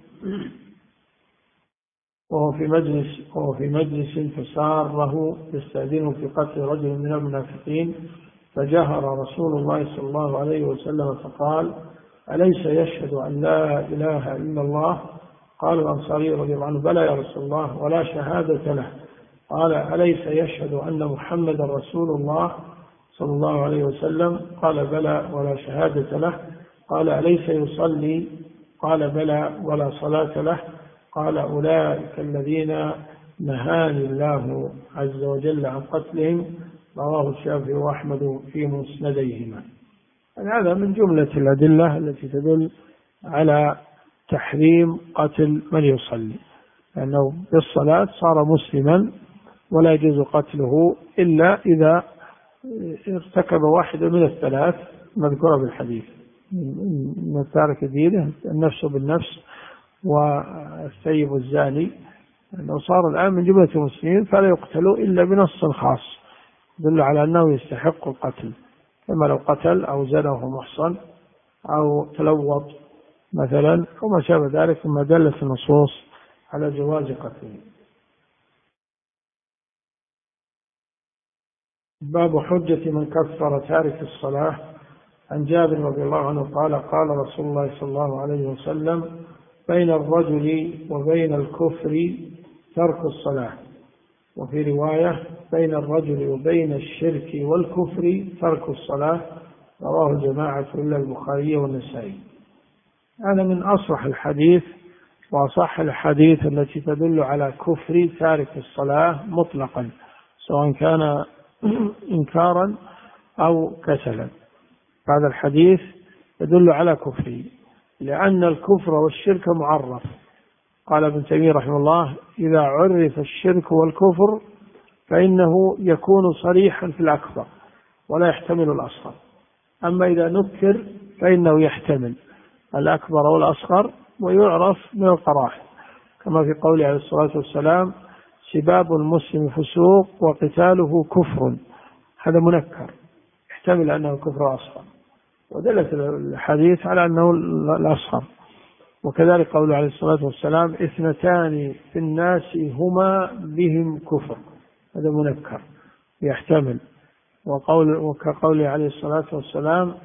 وهو في مجلس فساره يستأذنه في قتل رجل من المنافقين، فجهر رسول الله صلى الله عليه وسلم فقال: أليس يشهد أن لا إله إلا الله؟ قال الأنصاري رضي الله عنه: بلى يا رسول الله، ولا شهادة له. قال: أليس يشهد أن محمدا رسول الله صلى الله عليه وسلم؟ قال: بلى، ولا شهادة له. قال: أليس يصلي؟ قال: بلى، ولا صلاة له. قال: أولئك الذين نهاني الله عز وجل عن قتلهم. رواه الشافعي وأحمد في مسنديهما. هذا من جملة الأدلة التي تدل على تحريم قتل من يصلي، لأنه بالصلاة صار مسلما ولا يجوز قتله إلا إذا ارتكب واحدة من الثلاث مذكورة بالحديث: من تارك دينه، النفس بالنفس، والسيب الزاني، أنه صار الآن من جملة المسلمين فلا يقتلوا إلا بنص خاص يدل على أنه يستحق القتل، كما لو قتل أو زنى وهو محصن أو تلوط مثلا وما شابه ذلك، ثم دلت النصوص على جواز قتله. باب حجة من كفر تارك الصلاة. عن جابر رضي الله عنه قال: قال رسول الله صلى الله عليه وسلم: بين الرجل وبين الكفر ترك الصلاة. وفي رواية: بين الرجل وبين الشرك والكفر ترك الصلاة. رواه الجماعة إلا البخاري والنسائي. هذا من أصح الحديث وأصح الحديث التي تدل على كفر تارك الصلاة مطلقا، سواء كان إنكارا أو كسلا. هذا الحديث يدل على كفره، لأن الكفر والشرك معرف. قال ابن تيمية رحمه الله: إذا عرف الشرك والكفر فإنه يكون صريحا في الأكبر ولا يحتمل الأصغر، أما إذا نكر فإنه يحتمل الأكبر والأصغر ويعرف من القرائن، كما في قوله عليه الصلاة والسلام: سباب المسلم فسوق وقتاله كفر. هذا منكر يحتمل أنه كفر أصغر، ودلت الحديث على أنه الأصغر. وكذلك قوله عليه الصلاة والسلام: اثنتان في الناس هما بهم كفر. هذا منكر يحتمل. وكقوله عليه الصلاة والسلام: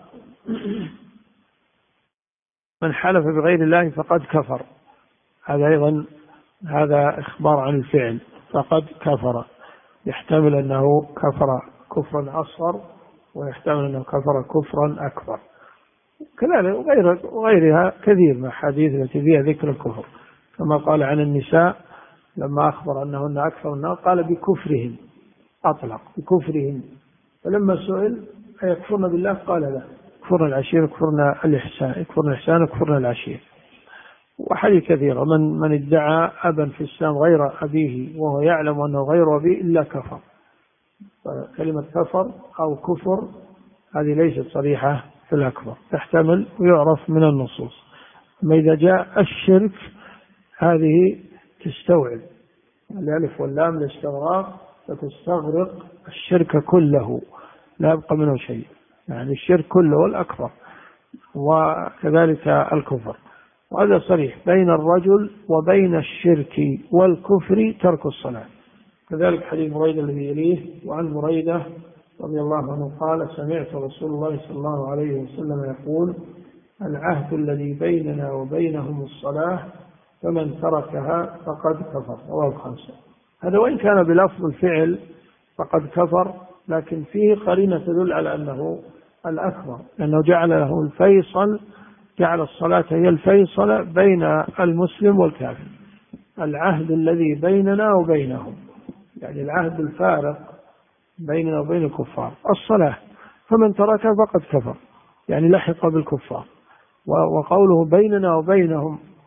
من حلف بغير الله فقد كفر. هذا أيضا هذا إخبار عن الفعل، فقد كفر، يحتمل أنه كفر كفرا أصغر ويحتمل أنه كفر كفرا أكبر. كذلك وغيرها كثير من الحديث التي فيها ذكر الكفر، كما قال عن النساء لما أخبر أنهن أكثر النار قال: بكفرهم، أطلق بكفرهم. فلما سئل: أيكفرن بالله؟ قال: لا، كفرنا العشير، كفرنا الإحسان، كفرنا الإحسان، كفرنا العشير. وحديث كثيرة: من ادعى أبا في الإسلام غير أبيه وهو يعلم أنه غير أبيه إلا كفر. كلمة كفر أو كفر هذه ليست صريحة في الأكبر، تحتمل ويعرف من النصوص. أما إذا جاء الشرك هذه تستوعب الألف واللام الاستغراق، فتستغرق الشرك كله لا يبقى منه شيء، يعني الشرك كله والأكبر، وكذلك الكفر. وهذا صريح: بين الرجل وبين الشرك والكفر ترك الصلاة. كذلك حديث بريدة الذي يليه. وعن بريدة رضي الله عنه قال: سمعت رسول الله صلى الله عليه وسلم يقول: العهد الذي بيننا وبينهم الصلاة، فمن تركها فقد كفر. رواه الخمسة. هذا وإن كان بلفظ الفعل فقد كفر، لكن فيه قرينة تدل على أنه الأكبر، لأنه جعل له الفيصل، جعل الصلاة هي الفيصل بين المسلم والكافر. العهد الذي بيننا وبينهم، يعني العهد الفارق بيننا وبين الكفار الصلاة، فمن تركها فقد كفر، يعني لحق بالكفار. وقوله بيننا وبينهم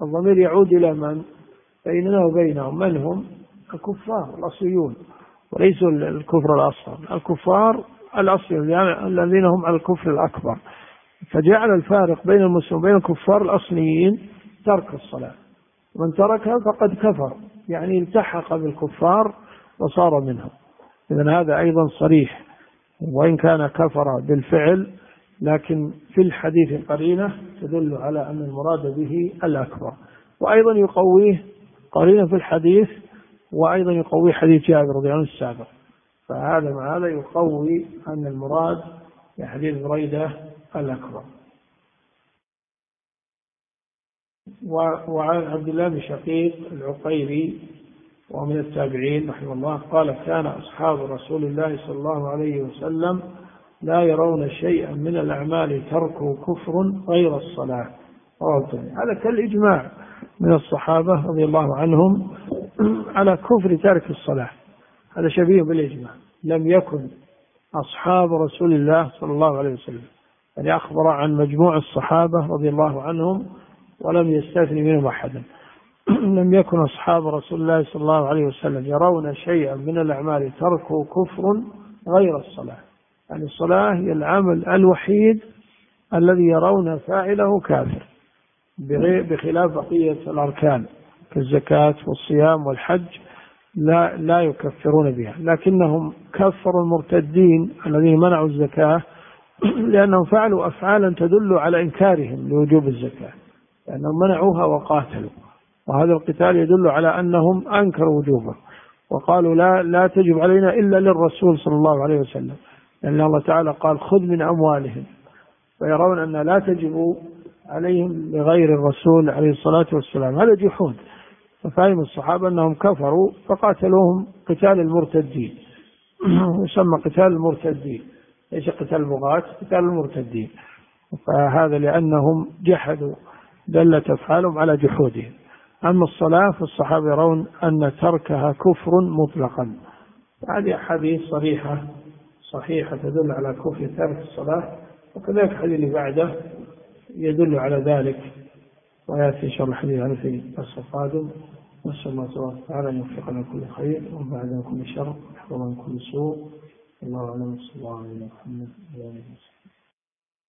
الضمير يعود إلى من؟ بيننا وبينهم من هم؟ الكفار الأصليون، وليسوا الكفر الأصغر، الكفار الأصليون يعني الذين هم على الكفر الأكبر. فجعل الفارق بين المسلمين وبين الكفار الأصليين ترك الصلاة، من تركها فقد كفر، يعني التحق بالكفار وصار منهم. إذن هذا أيضا صريح، وإن كان كفر بالفعل لكن في الحديث قرينة تدل على أن المراد به الأكبر. وأيضا يقويه قرينة في الحديث، وأيضا يقوي حديث جابر رضي الله عنه السابق، فهذا مع هذا يقوي أن المراد في حديث بريدة الأكبر. وعن عبد الله بن شقيق العقيلي ومن التابعين رحمه الله قال كان أصحاب رسول الله صلى الله عليه وسلم لا يرون شيئا من الأعمال تركه كفر غير الصلاة. هذا كالإجماع من الصحابة رضي الله عنهم على كفر ترك الصلاة، هذا شبيه بالإجماع. لم يكن أصحاب رسول الله صلى الله عليه وسلم، يعني أخبر عن مجموع الصحابة رضي الله عنهم ولم يستثني منهم أحدا، لم يكن أصحاب رسول الله صلى الله عليه وسلم يرون شيئا من الأعمال تركه كفر غير الصلاة، يعني الصلاة هي العمل الوحيد الذي يرون فاعله كافر، بخلاف بقية الأركان كالزكاة والصيام والحج لا يكفرون بها، لكنهم كفروا المرتدين الذين منعوا الزكاة لأنهم فعلوا أفعالا تدل على إنكارهم لوجوب الزكاة، لأنهم منعوها وقاتلوا، وهذا القتال يدل على أنهم أنكروا وجوبه وقالوا لا تجب علينا إلا للرسول صلى الله عليه وسلم، لأن الله تعالى قال خذ من أموالهم، فيرون أن لا تجب عليهم لغير الرسول عليه الصلاة والسلام، هذا جحود. ففهم الصحابة أنهم كفروا فقاتلوهم قتال المرتدين يسمى قتال المرتدين، ليس قتال البغاة، قتال المرتدين، فهذا لأنهم جحدوا دلت أفعالهم على جحودهم. أما الصلاة فالصحابة يرون أن تركها كفر مطلقا. هذه حديث صحيحة تدل على كفر ترك الصلاة، وكذلك الحديث اللي بعده يدل على ذلك، ويأتي إن شاء الله الحديث عنه في الدرس القادم. نسأل الله تبارك وتعالى أن يوفقنا كل خير ويبعدنا كل شر ويحفظنا من كل سوء. الله أعلم. صلى الله عليه وسلم.